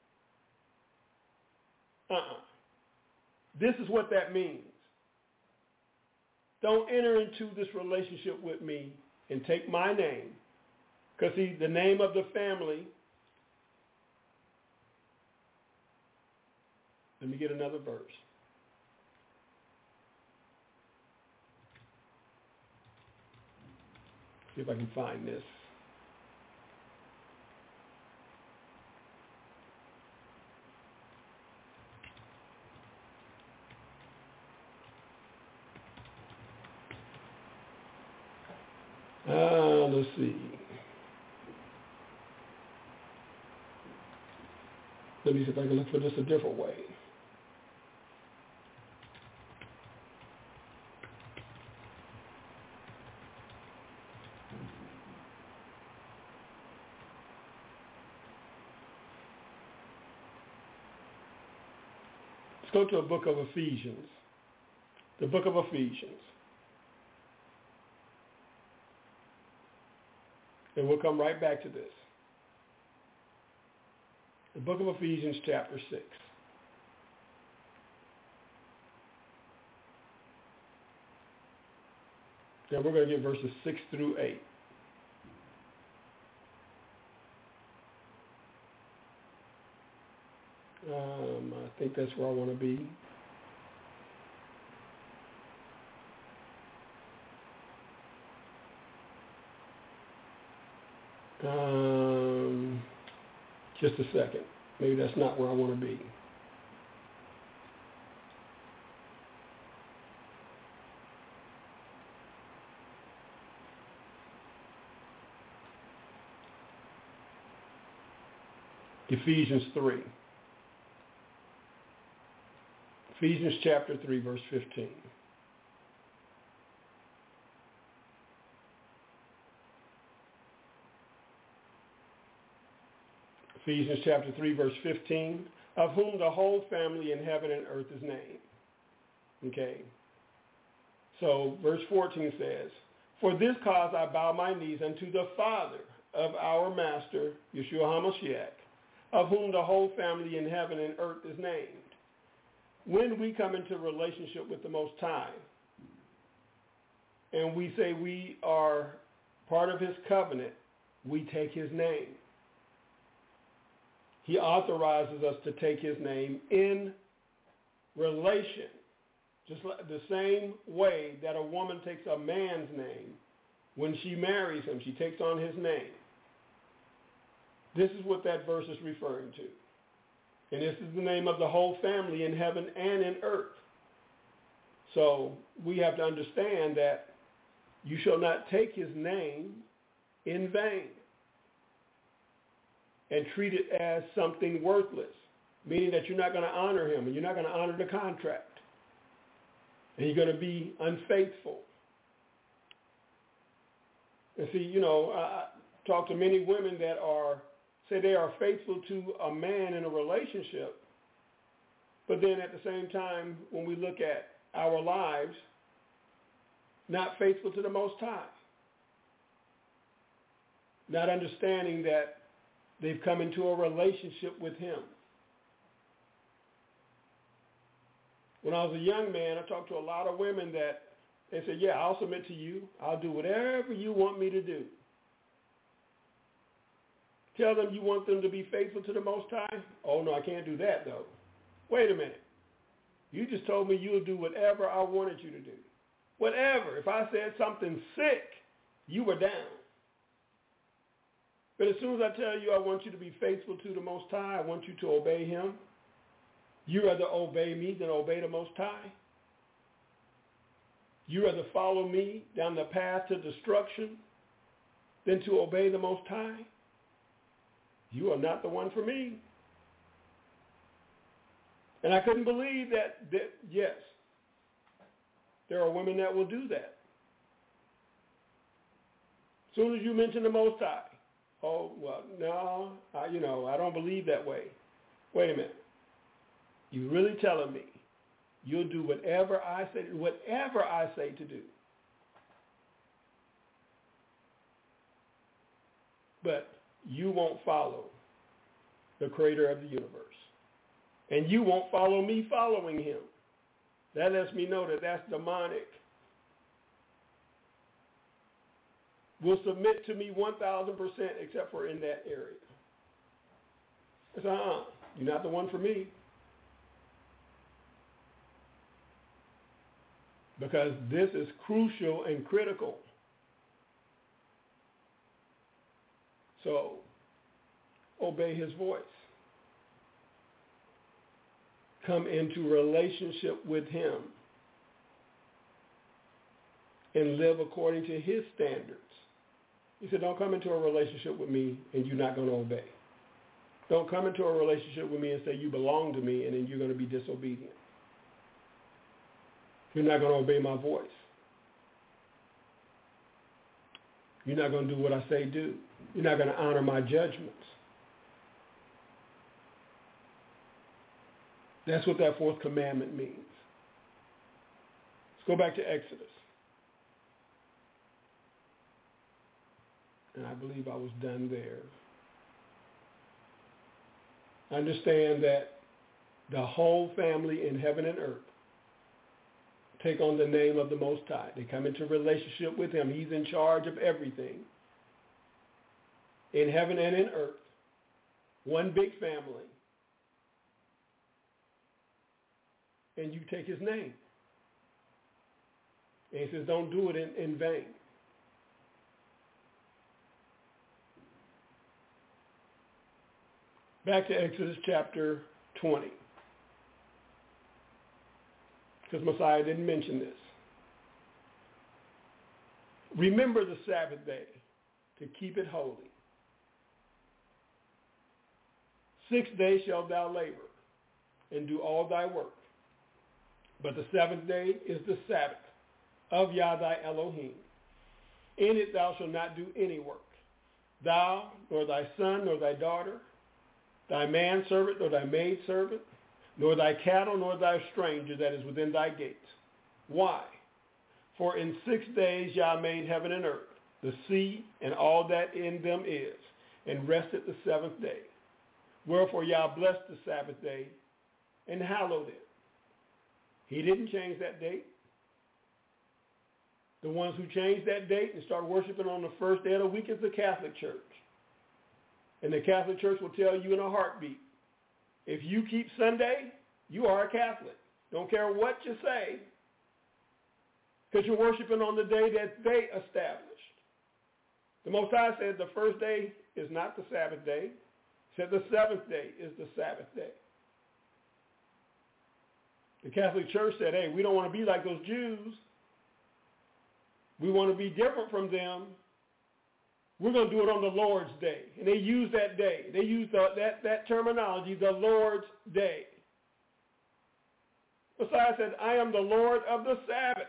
Uh-uh. This is what that means. Don't enter into this relationship with me and take my name. Because, see, the name of the family. Let me get another verse. See if I can find this. Uh, let's see. Let me see if I can look for this a different way. Let's go to a book of Ephesians. The book of Ephesians. And we'll come right back to this. The book of Ephesians, chapter six. Then we're going to get verses six through eight. Um, I think that's where I want to be. Um, just a second. Maybe that's not where I want to be. Ephesians three. Ephesians chapter three, verse fifteen. Ephesians chapter three, verse fifteen, of whom the whole family in heaven and earth is named. Okay. So verse fourteen says, for this cause I bow my knees unto the Father of our Master, Yeshua HaMashiach, of whom the whole family in heaven and earth is named. When we come into relationship with the Most High, and we say we are part of his covenant, we take his name. He authorizes us to take his name in relation, just like the same way that a woman takes a man's name when she marries him. She takes on his name. This is what that verse is referring to. And this is the name of the whole family in heaven and in earth. So we have to understand that you shall not take his name in vain and treat it as something worthless, meaning that you're not going to honor him and you're not going to honor the contract. And you're going to be unfaithful. And see, you know, I talk to many women that are, say they are faithful to a man in a relationship, but then at the same time, when we look at our lives, not faithful to the Most High. Not understanding that they've come into a relationship with him. When I was a young man, I talked to a lot of women that they said, yeah, I'll submit to you. I'll do whatever you want me to do. Tell them you want them to be faithful to the Most High. Oh, no, I can't do that, though. Wait a minute. You just told me you'll do whatever I wanted you to do. Whatever. If I said something sick, you were down. But as soon as I tell you I want you to be faithful to the Most High, I want you to obey him, you rather obey me than obey the Most High. You rather follow me down the path to destruction than to obey the Most High. You are not the one for me. And I couldn't believe that, that, yes, there are women that will do that. As soon as you mention the Most High, oh, well, no, I, you know, I don't believe that way. Wait a minute. You really telling me you'll do whatever I say, whatever I say to do. But you won't follow the creator of the universe. And you won't follow me following him. That lets me know that that's demonic. Will submit to me one thousand percent except for in that area. It's uh-uh. You're not the one for me. Because this is crucial and critical. So, obey his voice. Come into relationship with him. And live according to his standards. He said, don't come into a relationship with me and you're not going to obey. Don't come into a relationship with me and say you belong to me and then you're going to be disobedient. You're not going to obey my voice. You're not going to do what I say do. You're not going to honor my judgments. That's what that fourth commandment means. Let's go back to Exodus. And I believe I was done there. Understand that the whole family in heaven and earth take on the name of the Most High. They come into relationship with him. He's in charge of everything. In heaven and in earth. One big family. And you take his name. And he says, don't do it in, in vain. Back to Exodus chapter twenty. Because Messiah didn't mention this. Remember the Sabbath day to keep it holy. Six days shalt thou labor and do all thy work. But the seventh day is the Sabbath of Yah thy Elohim. In it thou shalt not do any work. Thou, nor thy son, nor thy daughter, thy manservant, nor thy maidservant, nor thy cattle, nor thy stranger that is within thy gates. Why? For in six days Yah made heaven and earth, the sea, and all that in them is, and rested the seventh day. Wherefore Yah blessed the Sabbath day and hallowed it. He didn't change that date. The ones who changed that date and start worshiping on the first day of the week is the Catholic Church. And the Catholic Church will tell you in a heartbeat, if you keep Sunday, you are a Catholic. Don't care what you say, because you're worshiping on the day that they established. The Most High said the first day is not the Sabbath day. He said the seventh day is the Sabbath day. The Catholic Church said, hey, we don't want to be like those Jews. We want to be different from them. We're going to do it on the Lord's day. And they use that day. They use the, that, that terminology, the Lord's day. Messiah said, I am the Lord of the Sabbath.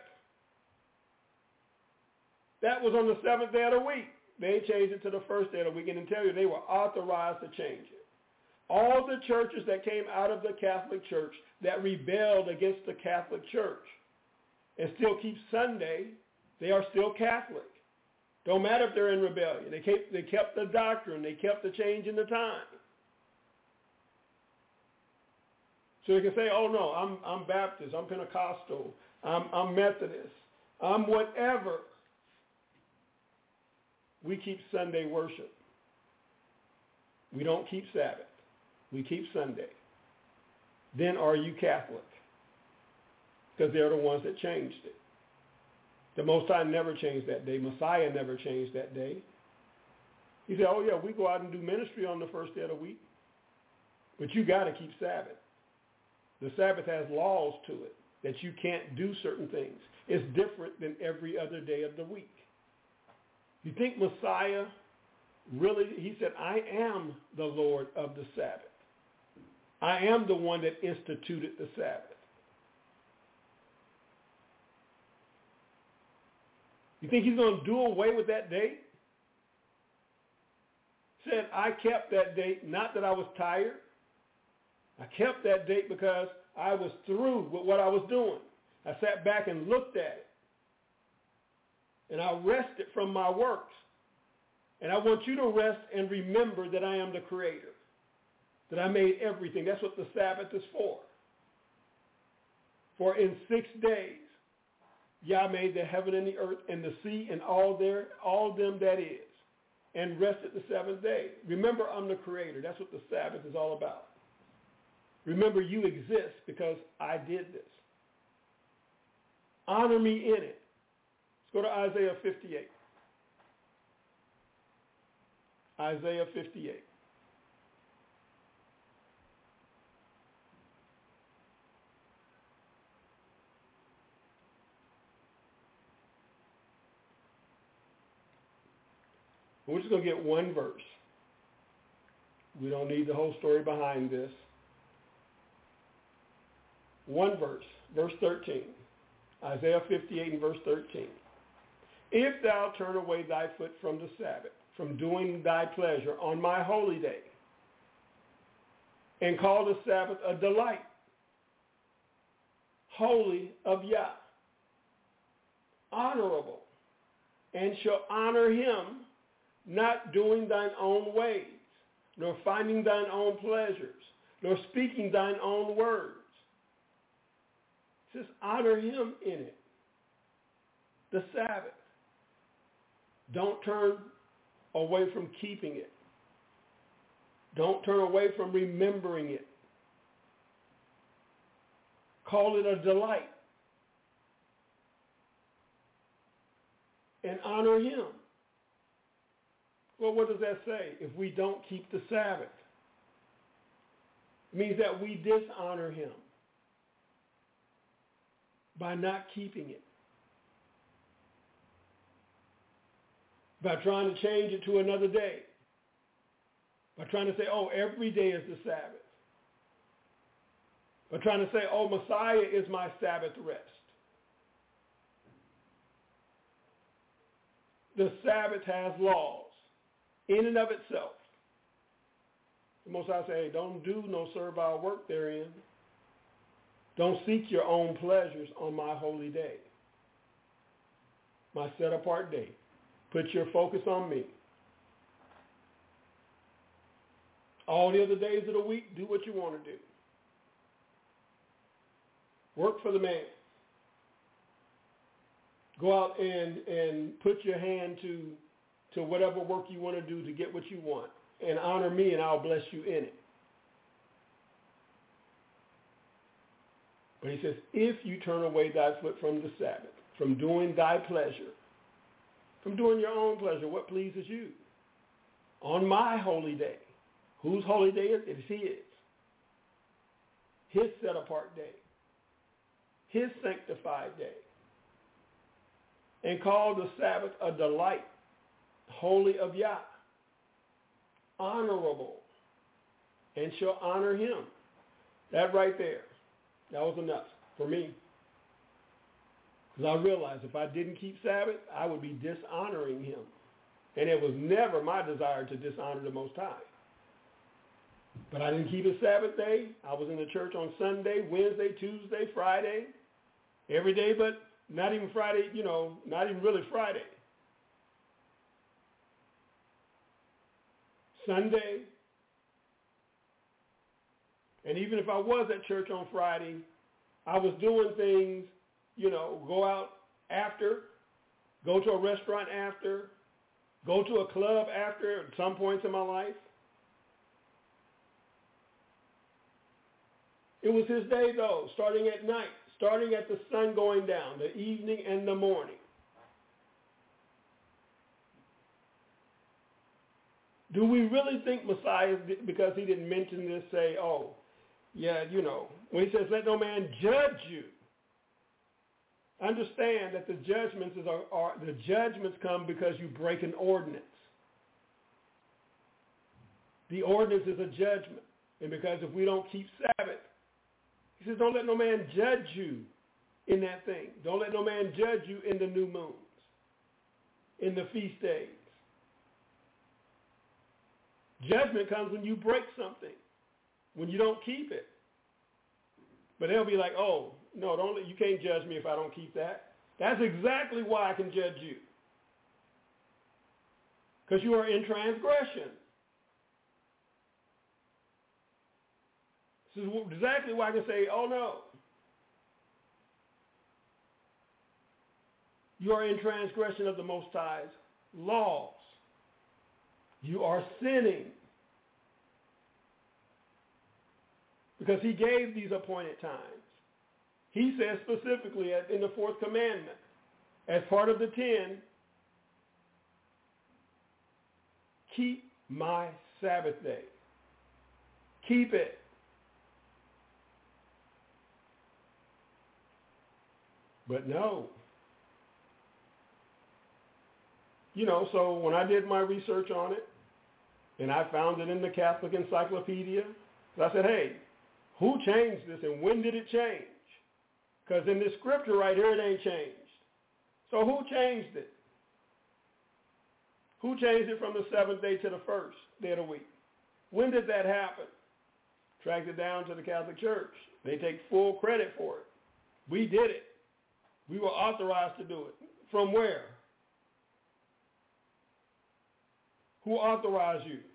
That was on the seventh day of the week. They changed it to the first day of the week. And I tell you, they were authorized to change it. All the churches that came out of the Catholic Church that rebelled against the Catholic Church and still keep Sunday, they are still Catholic. Don't matter if they're in rebellion. They kept, they kept the doctrine. They kept the change in the time. So they can say, oh, no, I'm, I'm Baptist, I'm Pentecostal, I'm, I'm Methodist, I'm whatever. We keep Sunday worship. We don't keep Sabbath. We keep Sunday. Then are you Catholic? Because they're the ones that changed it. The Most High never changed that day. Messiah never changed that day. He said, oh, yeah, we go out and do ministry on the first day of the week. But you got to keep Sabbath. The Sabbath has laws to it that you can't do certain things. It's different than every other day of the week. You think Messiah really, he said, I am the Lord of the Sabbath. I am the one that instituted the Sabbath. You think he's going to do away with that date? Said, I kept that date, not that I was tired. I kept that date because I was through with what I was doing. I sat back and looked at it. And I rested from my works. And I want you to rest and remember that I am the Creator, that I made everything. That's what the Sabbath is for. For in six days, Yah made the heaven and the earth and the sea and all there, all them that is, and rested the seventh day. Remember, I'm the Creator. That's what the Sabbath is all about. Remember, you exist because I did this. Honor me in it. Let's go to Isaiah fifty-eight. Isaiah fifty-eight. We're just going to get one verse. We don't need the whole story behind this. One verse, verse thirteen. Isaiah fifty-eight and verse thirteen. If thou turn away thy foot from the Sabbath, from doing thy pleasure on my holy day, and call the Sabbath a delight, holy of Yah, honorable, and shall honor him, not doing thine own ways, nor finding thine own pleasures, nor speaking thine own words. It says honor him in it. The Sabbath. Don't turn away from keeping it. Don't turn away from remembering it. Call it a delight. And honor him. Well, what does that say? If we don't keep the Sabbath, it means that we dishonor him by not keeping it, by trying to change it to another day. By trying to say, oh, every day is the Sabbath. By trying to say, oh, Messiah is my Sabbath rest. The Sabbath has laws in and of itself. The Most High say, hey, don't do no servile work therein. Don't seek your own pleasures on my holy day, my set-apart day. Put your focus on me. All the other days of the week, do what you want to do. Work for the man. Go out and, and put your hand to, to whatever work you want to do to get what you want. And honor me, and I'll bless you in it. But he says, if you turn away thy foot from the Sabbath, from doing thy pleasure, from doing your own pleasure, what pleases you, on my holy day. Whose holy day is it? It's his. His set-apart day. His sanctified day. And call the Sabbath a delight, holy of Yah, honorable, and shall honor him. That right there, that was enough for me. Because I realized if I didn't keep Sabbath, I would be dishonoring him. And it was never my desire to dishonor the Most High. But I didn't keep his Sabbath day. I was in the church on Sunday, Wednesday, Tuesday, Friday, every day, but not even Friday, you know, not even really Friday. Sunday. And even if I was at church on Friday, I was doing things, you know, go out after, go to a restaurant after, go to a club after at some points in my life. It was his day, though, starting at night, starting at the sun going down, the evening and the morning. Do we really think Messiah, because he didn't mention this, say, oh, yeah, you know, when he says, let no man judge you, understand that the judgments are, are the judgments come because you break an ordinance. The ordinance is a judgment. And because if we don't keep Sabbath, he says, don't let no man judge you in that thing. Don't let no man judge you in the new moons, in the feast days. Judgment comes when you break something, when you don't keep it. But they'll be like, oh, no, don't let, you can't judge me if I don't keep that. That's exactly why I can judge you. Because you are in transgression. This is exactly why I can say, oh, no. You are in transgression of the Most High's laws. You are sinning. Because he gave these appointed times. He says specifically in the fourth commandment, as part of the ten, keep my Sabbath day. Keep it. But no. You know, so when I did my research on it, and I found it in the Catholic Encyclopedia, I said, hey, who changed this and when did it change? Because in this scripture right here, it ain't changed. So who changed it? Who changed it from the seventh day to the first day of the week? When did that happen? Tracked it down to the Catholic Church. They take full credit for it. We did it. We were authorized to do it. From where? Who authorized you?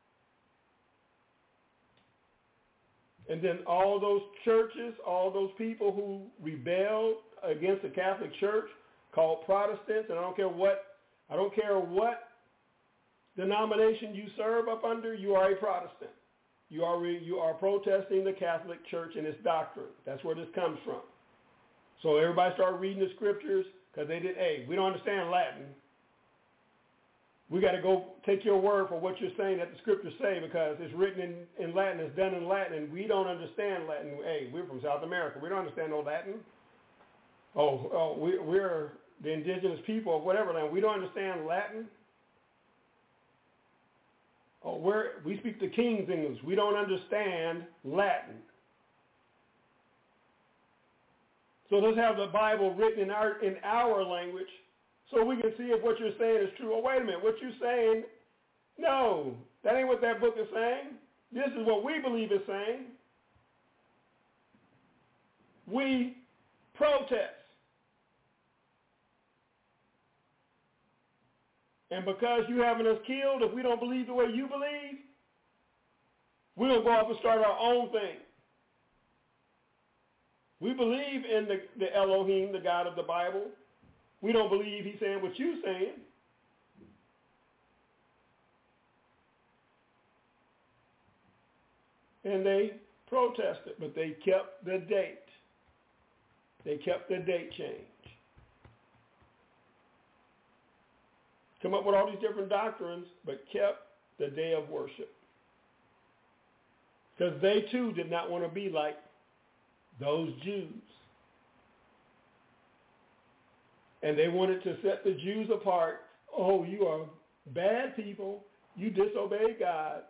And then all those churches, all those people who rebelled against the Catholic Church, called Protestants, and I don't care what, I don't care what denomination you serve up under, you are a Protestant. You are re, you are protesting the Catholic Church and its doctrine. That's where this comes from. So everybody started reading the scriptures because they did, hey, we don't understand Latin. We got to go take your word for what you're saying that the scriptures say because it's written in, in Latin, it's done in Latin, and we don't understand Latin. Hey, we're from South America. We don't understand no Latin. Oh, oh we, we're the indigenous people of whatever land. We don't understand Latin. Oh, we're, we speak the King's English. We don't understand Latin. So let's have the Bible written in our in our language so we can see if what you're saying is true. Oh, wait a minute. What you're saying, no, that ain't what that book is saying. This is what we believe it's saying. We protest. And because you having us killed, if we don't believe the way you believe, we're going to go off and start our own thing. We believe in the, the Elohim, the God of the Bible. We don't believe he's saying what you're saying. And they protested, but they kept the date. They kept the date change. Come up with all these different doctrines, but kept the day of worship. Because they too did not want to be like those Jews. And they wanted to set the Jews apart. Oh, you are bad people. You disobeyed God.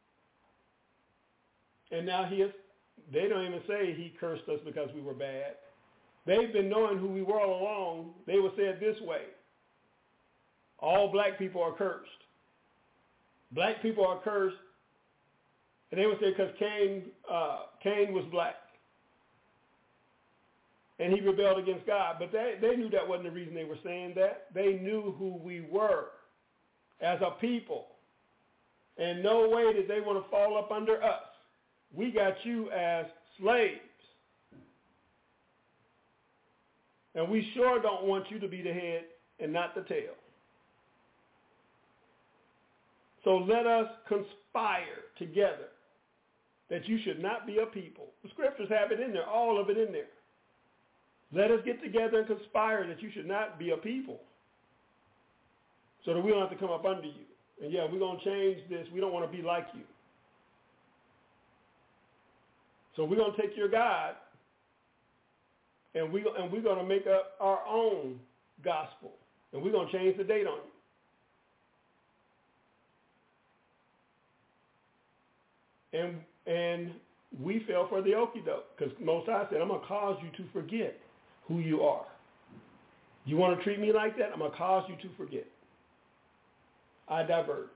And now he is, they don't even say he cursed us because we were bad. They've been knowing who we were all along. They would say it this way. All black people are cursed. Black people are cursed. And they would say because Cain, uh, Cain was black. And he rebelled against God. But they, they knew that wasn't the reason they were saying that. They knew who we were as a people. And no way did they want to fall up under us. We got you as slaves. And we sure don't want you to be the head and not the tail. So let us conspire together that you should not be a people. The scriptures have it in there, all of it in there. Let us get together and conspire that you should not be a people so that we don't have to come up under you. And yeah, we're going to change this. We don't want to be like you. So we're going to take your God and, we, and we're going to make up our own gospel. And we're going to change the date on you. And and we fell for the okie doke because Most High said, I'm going to cause you to forget who you are. You want to treat me like that? I'm going to cause you to forget. I diverge.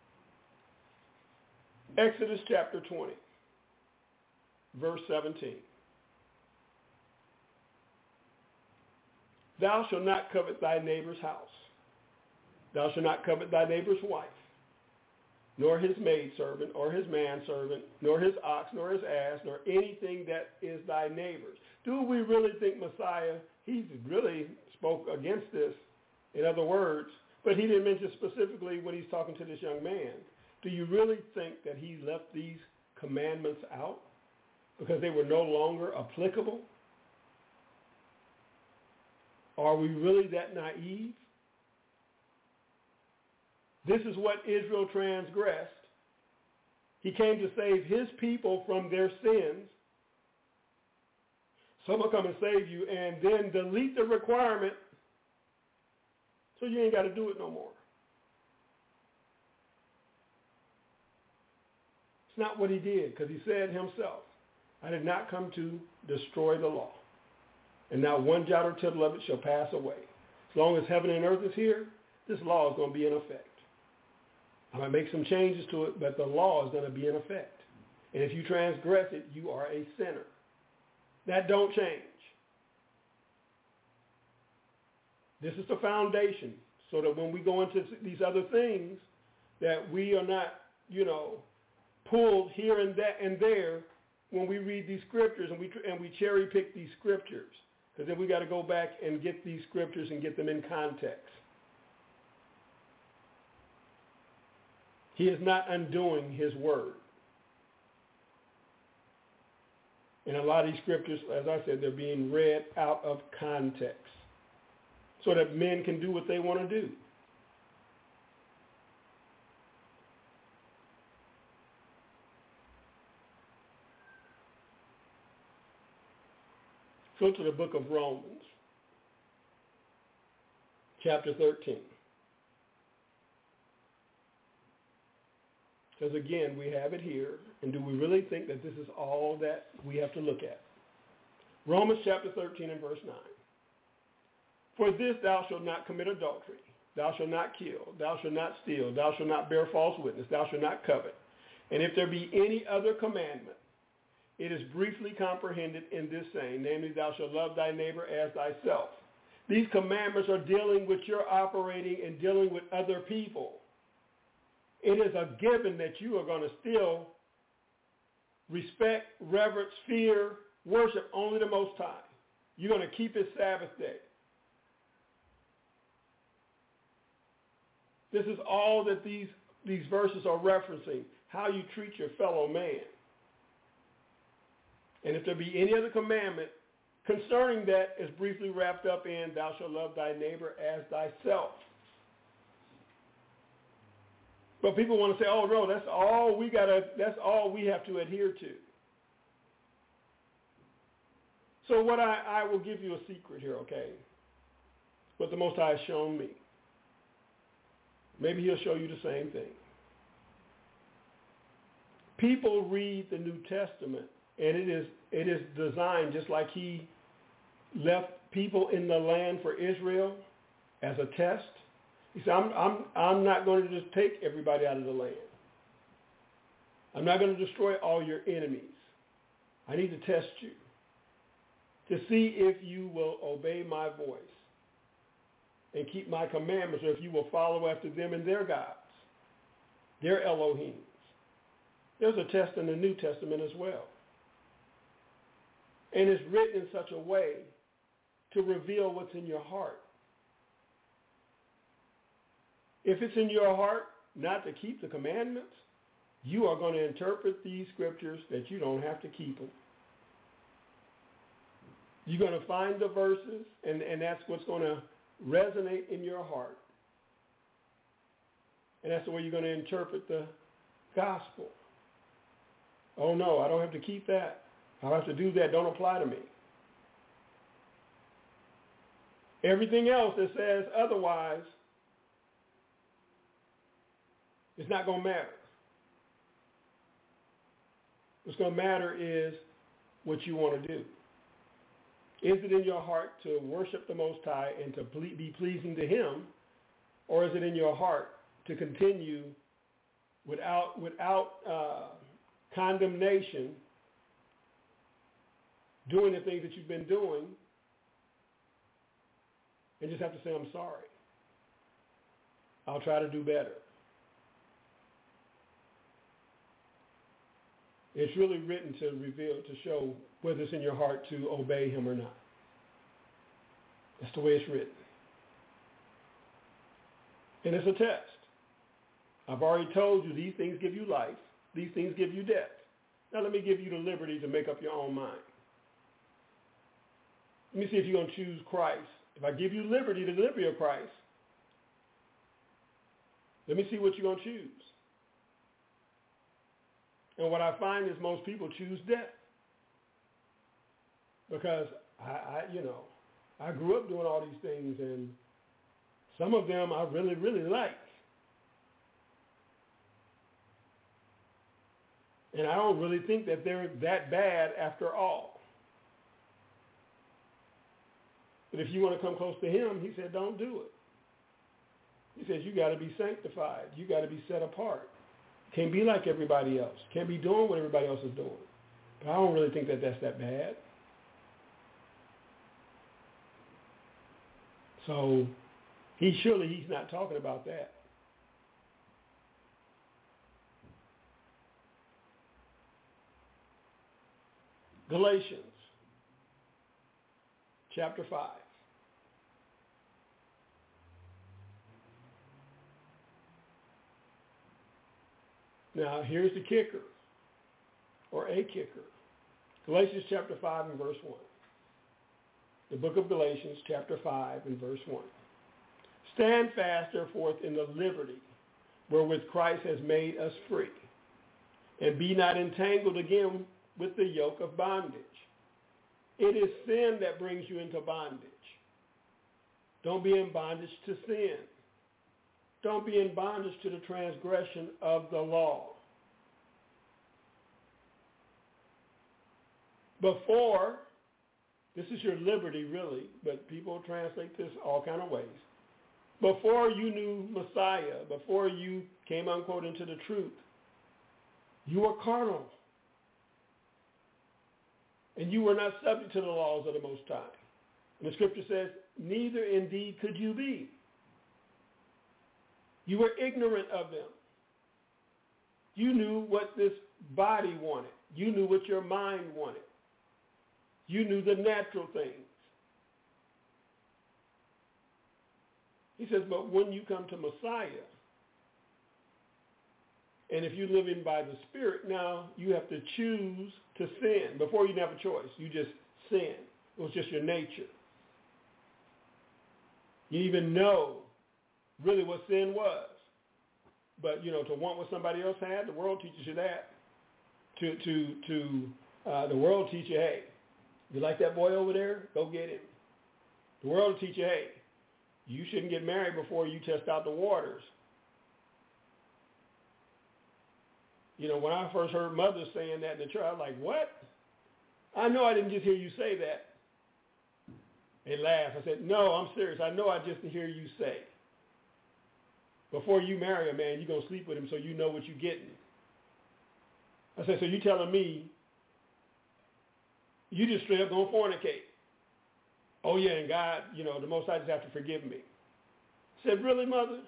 Exodus chapter twenty, verse seventeen. Thou shalt not covet thy neighbor's house. Thou shalt not covet thy neighbor's wife, nor his maidservant, or his manservant, nor his ox, nor his ass, nor anything that is thy neighbor's. Do we really think Messiah, he really spoke against this, in other words, but he didn't mention specifically when he's talking to this young man. Do you really think that he left these commandments out because they were no longer applicable? Are we really that naive? This is what Israel transgressed. He came to save his people from their sins. Someone come and save you and then delete the requirement so you ain't got to do it no more. It's not what he did because he said himself, I did not come to destroy the law. And not one jot or tittle of it shall pass away. As long as heaven and earth is here, this law is going to be in effect. I might make some changes to it, but the law is going to be in effect. And if you transgress it, you are a sinner. That don't change. This is the foundation so that when we go into these other things, that we are not, you know, pulled here and that and there when we read these scriptures and we and we cherry pick these scriptures. Because then we got to go back and get these scriptures and get them in context. He is not undoing his word. And a lot of these scriptures, as I said, they're being read out of context so that men can do what they want to do. Go to the book of Romans, chapter thirteen. Because again, we have it here, and do we really think that this is all that we have to look at? Romans chapter thirteen and verse nine. For this thou shalt not commit adultery, thou shalt not kill, thou shalt not steal, thou shalt not bear false witness, thou shalt not covet. And if there be any other commandment, it is briefly comprehended in this saying, namely, thou shalt love thy neighbor as thyself. These commandments are dealing with your operating and dealing with other people. It is a given that you are going to still respect, reverence, fear, worship only the Most High. You're going to keep his Sabbath day. This is all that these, these verses are referencing, how you treat your fellow man. And if there be any other commandment concerning that is briefly wrapped up in, thou shalt love thy neighbor as thyself. But people want to say, oh, no, that's all we gotta, that's all we have to adhere to. So what I, I will give you a secret here, okay? What the Most High has shown me. Maybe he'll show you the same thing. People read the New Testament, and it is it is designed just like he left people in the land for Israel as a test. He said, I'm, I'm, I'm not going to just take everybody out of the land. I'm not going to destroy all your enemies. I need to test you to see if you will obey my voice and keep my commandments, or if you will follow after them and their gods, their Elohims. There's a test in the New Testament as well. And it's written in such a way to reveal what's in your heart. If it's in your heart not to keep the commandments, you are going to interpret these scriptures that you don't have to keep them. You're going to find the verses, and, and that's what's going to resonate in your heart. And that's the way you're going to interpret the gospel. Oh, no, I don't have to keep that. I don't have to do that. Don't apply to me. Everything else that says otherwise, it's not going to matter. What's going to matter is what you want to do. Is it in your heart to worship the Most High and to be pleasing to him, or is it in your heart to continue without, without uh, condemnation, doing the things that you've been doing, and just have to say, I'm sorry. I'll try to do better. It's really written to reveal, to show whether it's in your heart to obey him or not. That's the way it's written. And it's a test. I've already told you these things give you life. These things give you death. Now let me give you the liberty to make up your own mind. Let me see if you're going to choose Christ. If I give you liberty, the liberty of Christ, let me see what you're going to choose. And what I find is most people choose death. Because, I, I, you know, I grew up doing all these things, and some of them I really, really like. And I don't really think that they're that bad after all. But if you want to come close to him, he said, don't do it. He says, you got to be sanctified. You got to be set apart. Can't be like everybody else. Can't be doing what everybody else is doing. But I don't really think that that's that bad. So he surely he's not talking about that. Galatians chapter five. Now, here's the kicker, or a kicker. Galatians chapter five and verse one. The book of Galatians chapter five and verse one. Stand fast, therefore, in the liberty wherewith Christ has made us free, and be not entangled again with the yoke of bondage. It is sin that brings you into bondage. Don't be in bondage to sin. Don't be in bondage to the transgression of the law. before, this is your liberty really, but people translate this all kind of ways. Before you knew Messiah, before you came, unquote, into the truth, you were carnal. And you were not subject to the laws of the Most High. And the scripture says, neither indeed could you be. You were ignorant of them. You knew what this body wanted. You knew what your mind wanted. You knew the natural things. He says, but when you come to Messiah, and if you're living by the Spirit, now you have to choose to sin. Before you didn't have a choice. You just sinned. It was just your nature. You even know really what sin was. But, you know, to want what somebody else had, the world teaches you that. To, to, to uh, the world teach you, hey, you like that boy over there? Go get him. The world will teach you, hey, you shouldn't get married before you test out the waters. You know, when I first heard mothers saying that in the church, I was like, what? I know I didn't just hear you say that. They laughed. I said, no, I'm serious. I know I just hear you say. Before you marry a man, you're going to sleep with him so you know what you're getting. I said, so you telling me you just straight up going to fornicate? Oh, yeah, and God, you know, the Most High just have to forgive me. I said, really, mother?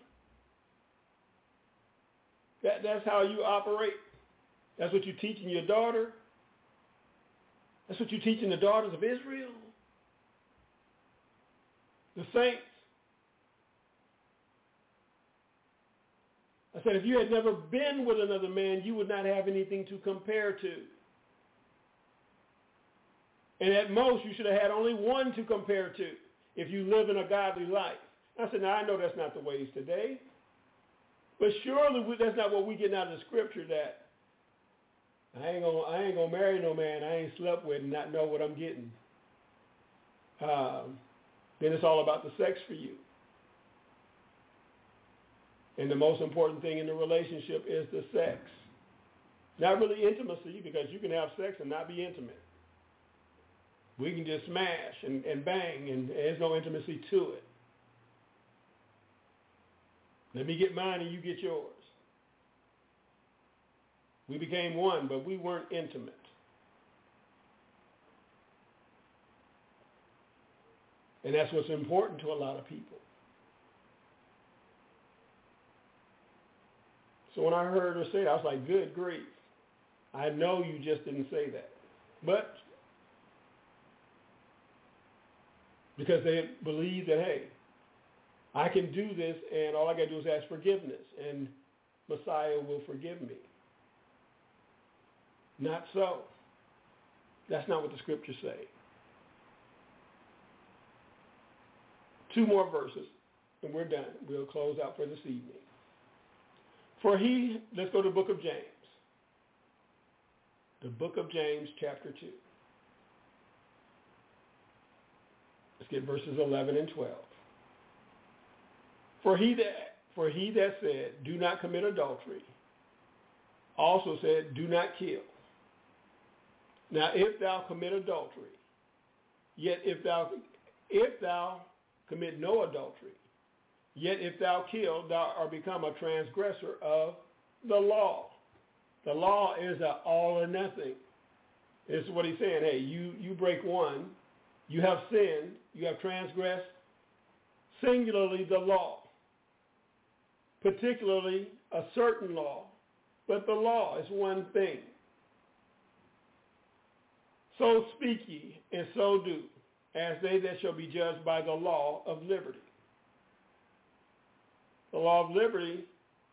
That, that's how you operate? That's what you're teaching your daughter? That's what you're teaching the daughters of Israel? The saints? I said, if you had never been with another man, you would not have anything to compare to. And at most, you should have had only one to compare to if you live in a godly life. I said, now I know that's not the ways today. But surely that's not what we get out of the scripture, that I ain't gonna, I ain't gonna marry no man I ain't slept with and not know what I'm getting. Um, then it's all about the sex for you. And the most important thing in the relationship is the sex. Not really intimacy, because you can have sex and not be intimate. We can just smash and, and bang, and there's no intimacy to it. Let me get mine and you get yours. We became one, but we weren't intimate. And that's what's important to a lot of people. So when I heard her say it, I was like, good grief. I know you just didn't say that. But because they believe that, hey, I can do this and all I got to do is ask forgiveness and Messiah will forgive me. Not so. That's not what the scriptures say. Two more verses and we're done. We'll close out for this evening. For he, let's go to the book of James. The book of James, chapter two. Let's get verses eleven and twelve. For he that, for he that said, do not commit adultery, also said, do not kill. Now, if thou commit adultery, yet if thou, if thou commit no adultery, yet if thou kill, thou art become a transgressor of the law. The law is an all or nothing. This is what he's saying. Hey, you, you break one, you have sinned, you have transgressed singularly the law, particularly a certain law, but the law is one thing. So speak ye, and so do, as they that shall be judged by the law of liberty. The law of liberty,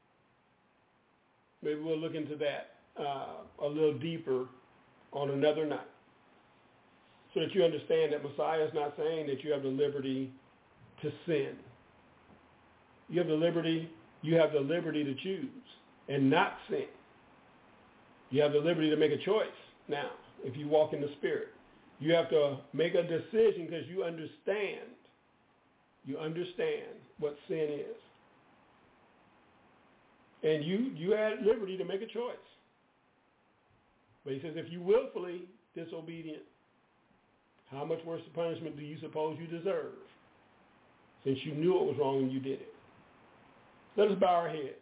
maybe we'll look into that uh, a little deeper on another night, so that you understand that Messiah is not saying that you have the liberty to sin. You have the liberty, you have the liberty to choose and not sin. You have the liberty to make a choice now if you walk in the Spirit. You have to make a decision because you understand, you understand what sin is. And you, you had liberty to make a choice. But he says if you willfully disobedient, How much worse punishment do you suppose you deserve, since you knew it was wrong and you did it? Let us bow our heads.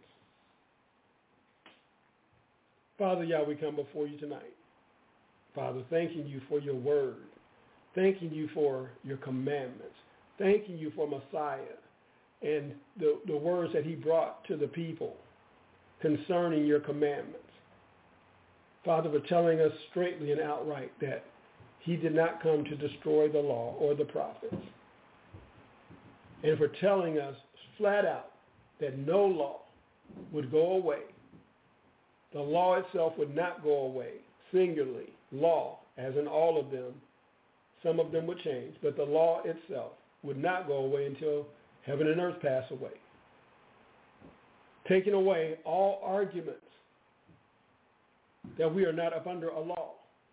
Father, Yah, we come before you tonight. Father, thanking you for your word, thanking you for your commandments, thanking you for Messiah and the, the words that he brought to the people concerning your commandments. Father, for telling us straightly and outright that he did not come to destroy the law or the prophets. And for telling us flat out that no law would go away. The law itself would not go away, singularly, law, as in all of them. Some of them would change, but the law itself would not go away until heaven and earth pass away. Taking away all arguments that we are not up under a law.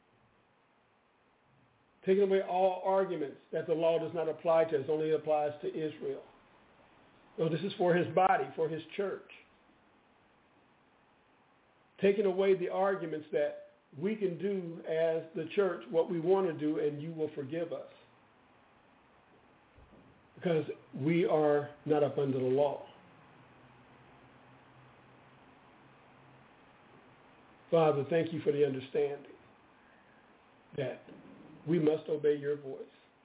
Taking away all arguments that the law does not apply to us, only applies to Israel. No, this is for his body, for his church. Taking away the arguments that we can do as the church what we want to do and you will forgive us. Because we are not up under the law. Father, thank you for the understanding that we must obey your voice.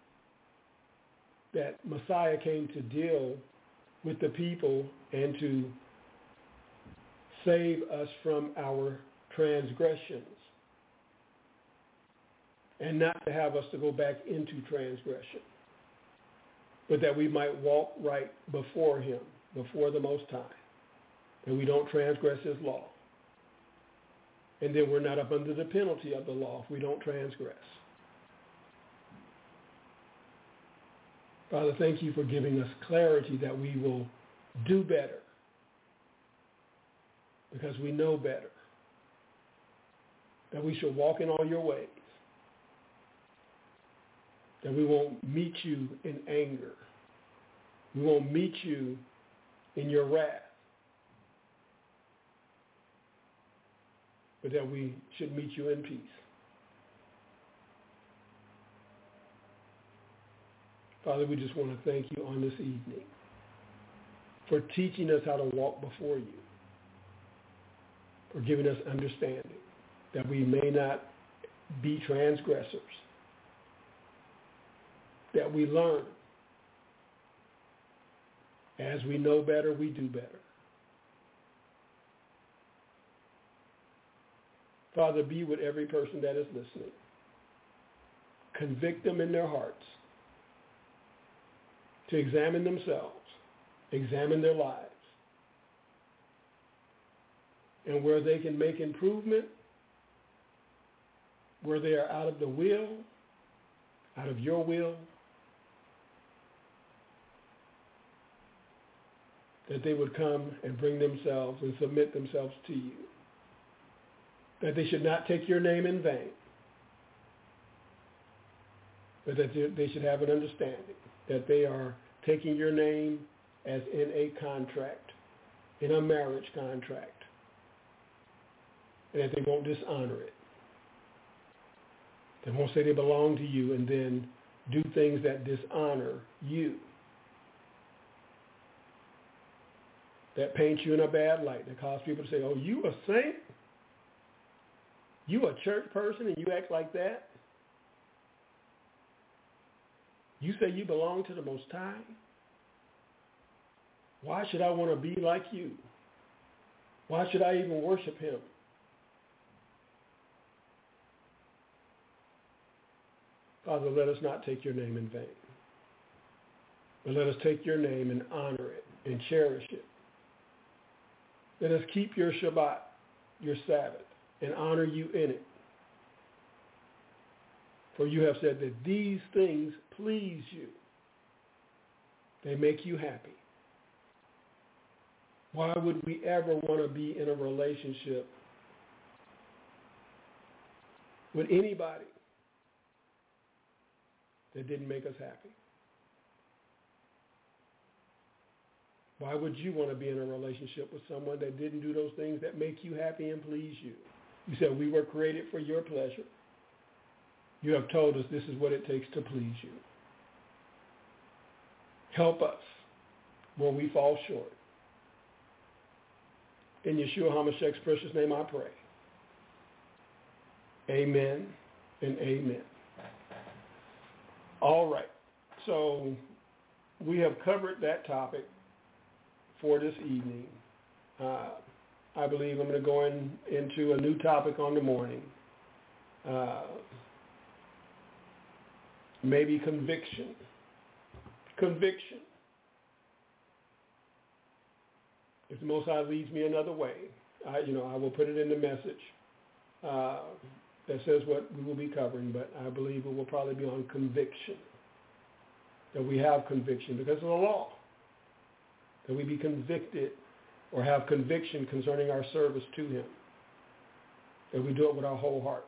That Messiah came to deal with the people and to save us from our transgressions and not to have us to go back into transgression, but that we might walk right before him, before the Most High, and we don't transgress his law. And then we're not up under the penalty of the law if we don't transgress. Father, thank you for giving us clarity that we will do better because we know better, that we shall walk in all your ways, that we won't meet you in anger, we won't meet you in your wrath, but that we should meet you in peace. Father, we just want to thank you on this evening for teaching us how to walk before you, for giving us understanding that we may not be transgressors, that we learn. As we know better, we do better. Father, be with every person that is listening. Convict them in their hearts to examine themselves, examine their lives, and where they can make improvement, where they are out of the will, out of your will, that they would come and bring themselves and submit themselves to you. That they should not take your name in vain, but that they should have an understanding that they are taking your name as in a contract, in a marriage contract, and that they won't dishonor it. They won't say they belong to you and then do things that dishonor you, that paint you in a bad light, that cause people to say, oh, you a saint? You a church person and you act like that? You say you belong to the Most High? Why should I want to be like you? Why should I even worship him? Father, let us not take your name in vain, but let us take your name and honor it and cherish it. Let us keep your Shabbat, your Sabbath, and honor you in it. For you have said that these things please you. They make you happy. Why would we ever want to be in a relationship with anybody that didn't make us happy? Why would you want to be in a relationship with someone that didn't do those things that make you happy and please you? You said we were created for your pleasure. You have told us this is what it takes to please you. Help us where we fall short. In Yeshua HaMashiach's precious name I pray. Amen and amen. All right. So we have covered that topic for this evening. Uh, I believe I'm going to go in, into a new topic on the morning. Uh, maybe conviction. Conviction. If the Most High leads me another way, I, you know, I will put it in the message uh, that says what we will be covering, but I believe it will probably be on conviction, that we have conviction because of the law, that we be convicted or have conviction concerning our service to him, that we do it with our whole heart.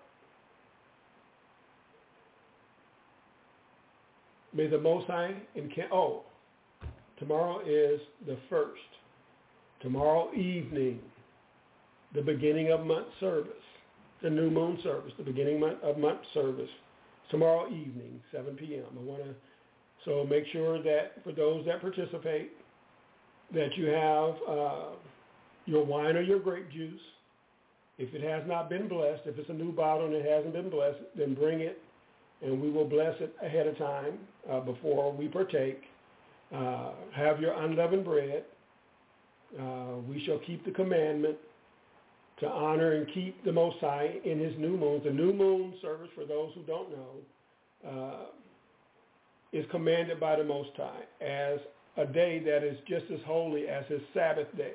May the Most High encamp. Oh, tomorrow is the first. Tomorrow evening, the beginning of month service, the new moon service, the beginning of month service. Tomorrow evening, seven p.m. I want to so make sure that for those that participate, that you have uh, your wine or your grape juice. If it has not been blessed, if it's a new bottle and it hasn't been blessed, then bring it, and we will bless it ahead of time uh, before we partake. Uh, have your unleavened bread. Uh, we shall keep the commandment to honor and keep the Most High in his new moons. The new moon service, for those who don't know, uh, is commanded by the Most High as a day that is just as holy as his Sabbath day,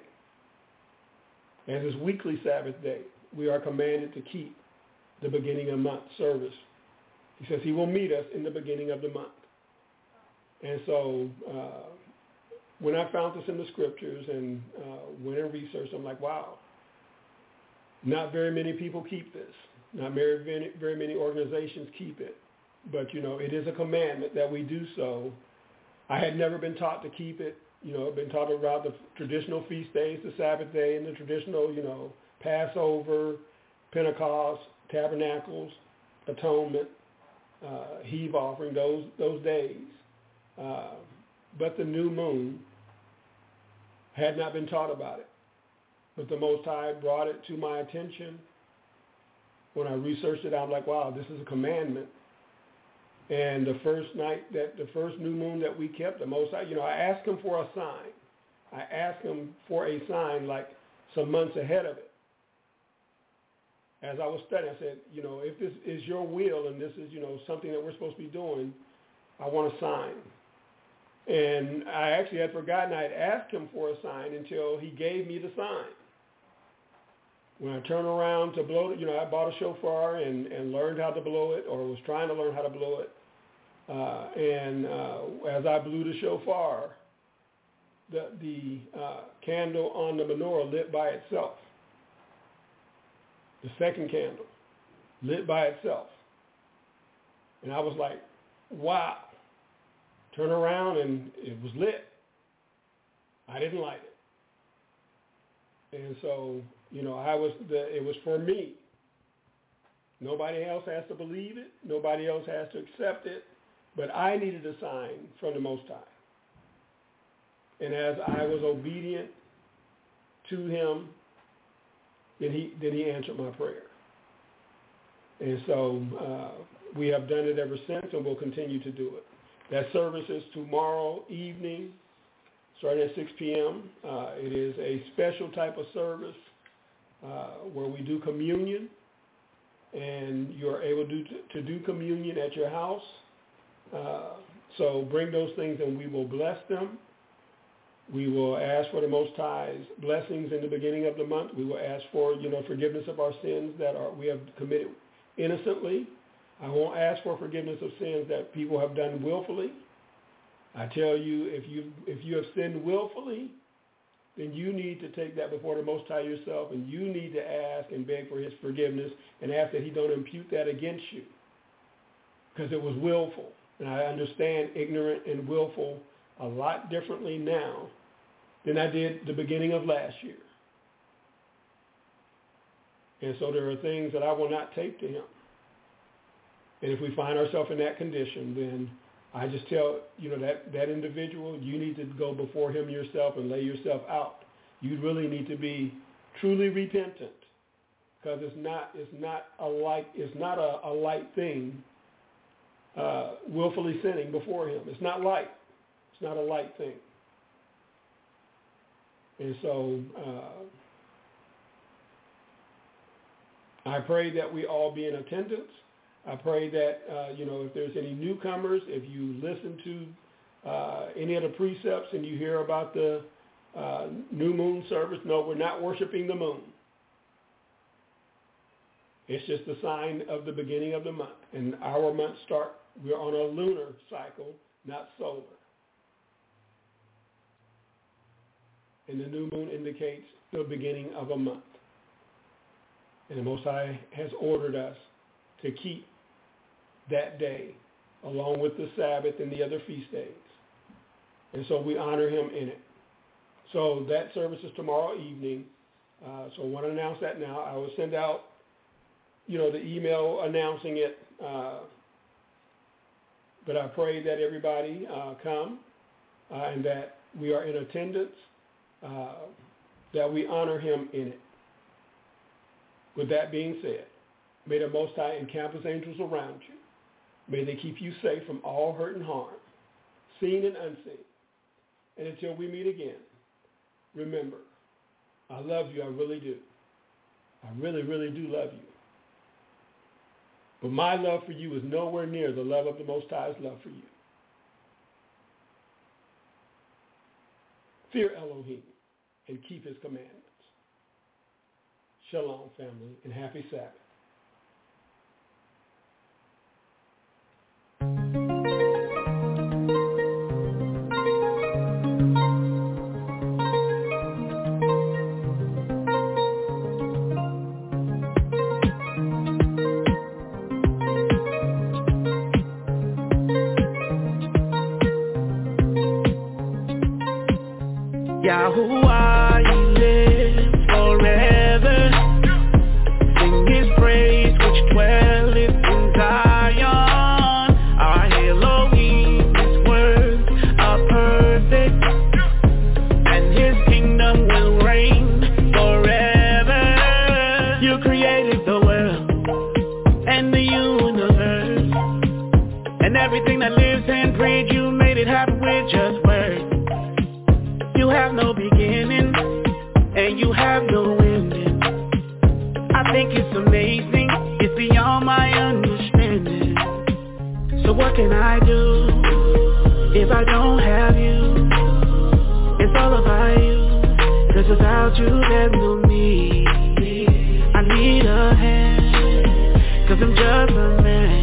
as his weekly Sabbath day. We are commanded to keep the beginning of month service. He says he will meet us in the beginning of the month. And so uh, when I found this in the scriptures and uh, went and researched, I'm like, wow, not very many people keep this. Not very, very, very many organizations keep it. But, you know, it is a commandment that we do so. I had never been taught to keep it. You know, I've been taught about the traditional feast days, the Sabbath day, and the traditional, you know, Passover, Pentecost, Tabernacles, Atonement, uh, heave offering, those those days. Uh, but the new moon had not been taught about it. But the Most High brought it to my attention. When I researched it, I'm like, wow, this is a commandment. And the first night, that the first new moon that we kept, the Most High, you know, I asked him for a sign. I asked him for a sign like some months ahead of it. As I was studying, I said, you know, if this is your will and this is, you know, something that we're supposed to be doing, I want a sign. And I actually had forgotten I had asked him for a sign until he gave me the sign. When I turned around to blow it, you know, I bought a shofar and, and learned how to blow it, or was trying to learn how to blow it. Uh, and uh, as I blew the shofar, the, the uh, candle on the menorah lit by itself. The second candle lit by itself. And I was like, wow. Turn around and it was lit. I didn't light it. And so, you know, I was the, it was for me. Nobody else has to believe it. Nobody else has to accept it. But I needed a sign from the Most High. And as I was obedient to him, then he then he answered my prayer. And so uh, we have done it ever since, and we'll continue to do it. That service is tomorrow evening, starting at six p.m. Uh, it is a special type of service uh, where we do communion, and you're able to, to do communion at your house. Uh, so bring those things and we will bless them. We will ask for the Most High's blessings in the beginning of the month. We will ask for, you know, forgiveness of our sins that are we have committed innocently. I won't ask for forgiveness of sins that people have done willfully. I tell you, if you if you have sinned willfully, then you need to take that before the Most High yourself, and you need to ask and beg for his forgiveness and ask that he don't impute that against you, because it was willful. And I understand ignorant and willful a lot differently now than I did the beginning of last year. And so there are things that I will not take to him. And if we find ourselves in that condition, then I just tell, you know, that, that individual, you need to go before him yourself and lay yourself out. You really need to be truly repentant, because it's not, it's not a light, it's not a, a light thing, uh, willfully sinning before him. It's not light. It's not a light thing. And so uh, I pray that we all be in attendance. I pray that, uh, you know, if there's any newcomers, if you listen to uh, any of the precepts and you hear about the uh, new moon service, no, we're not worshiping the moon. It's just a sign of the beginning of the month. And our months start, we're on a lunar cycle, not solar. And the new moon indicates the beginning of a month. And the Most High has ordered us to keep that day, along with the Sabbath and the other feast days. And so we honor him in it. So that service is tomorrow evening. Uh, so I want to announce that now. I will send out, you know, the email announcing it. Uh, but I pray that everybody uh, come uh, and that we are in attendance, uh, that we honor him in it. With that being said, may the Most High encamp his angels around you. May they keep you safe from all hurt and harm, seen and unseen. And until we meet again, remember, I love you, I really do. I really, really do love you. But my love for you is nowhere near the love of the Most High's love for you. Fear Elohim and keep his commandments. Shalom, family, and happy Sabbath. Yahuwah, you live forever. Sing his praise which dwelleth in Zion. Our Elohim, his words are perfect, and his kingdom will reign forever. You created the world and the universe, and everything that lives and breathes. You made it happen with just words. You have no beginning, and you have no ending. I think it's amazing, it's beyond my understanding. So what can I do if I don't have you? It's all about you, cause without you there's no me. I need a hand, cause I'm just a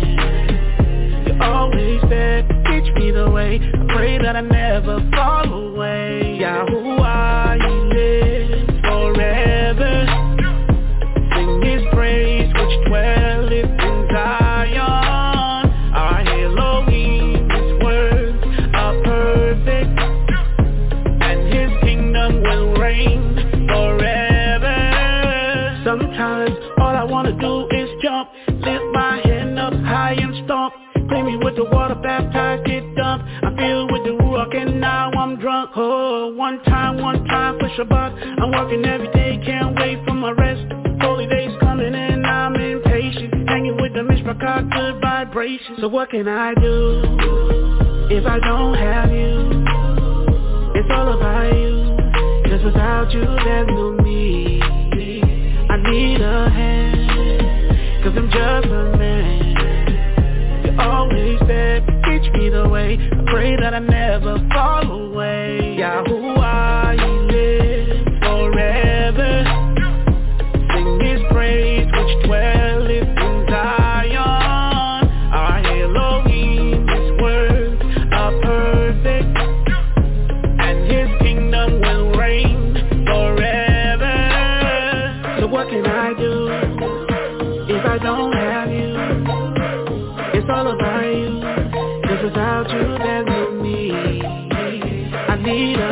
man. You're always there to teach me the way. I pray that I never fall away. Yahuwah, you live forever. Sing his praise which dwelleth in Zion. Our Elohim, his words are perfect, and his kingdom will reign forever. Sometimes all I wanna do is jump, lift my hand up high and stomp. Clean me with the water, baptized, get dumped. I feel with the Ruach and now I'm drunk. Oh, one time, one time for Shabbat. I'm working every day, can't wait for my rest. Holy days coming and I'm impatient. Hanging with the Mishpachah, good vibrations. So what can I do if I don't have you? It's all about you, cause without you there's no me. I need a hand, cause I'm just a man. Always there to teach me the way. I pray that I never fall away. Yahuwah, you live forever. Sing his praise which dwelleth in Zion. Our Elohim, his words are perfect, and his kingdom will reign forever. So what can I do if I don't have you? It's all about you, cause without you there's no me. I need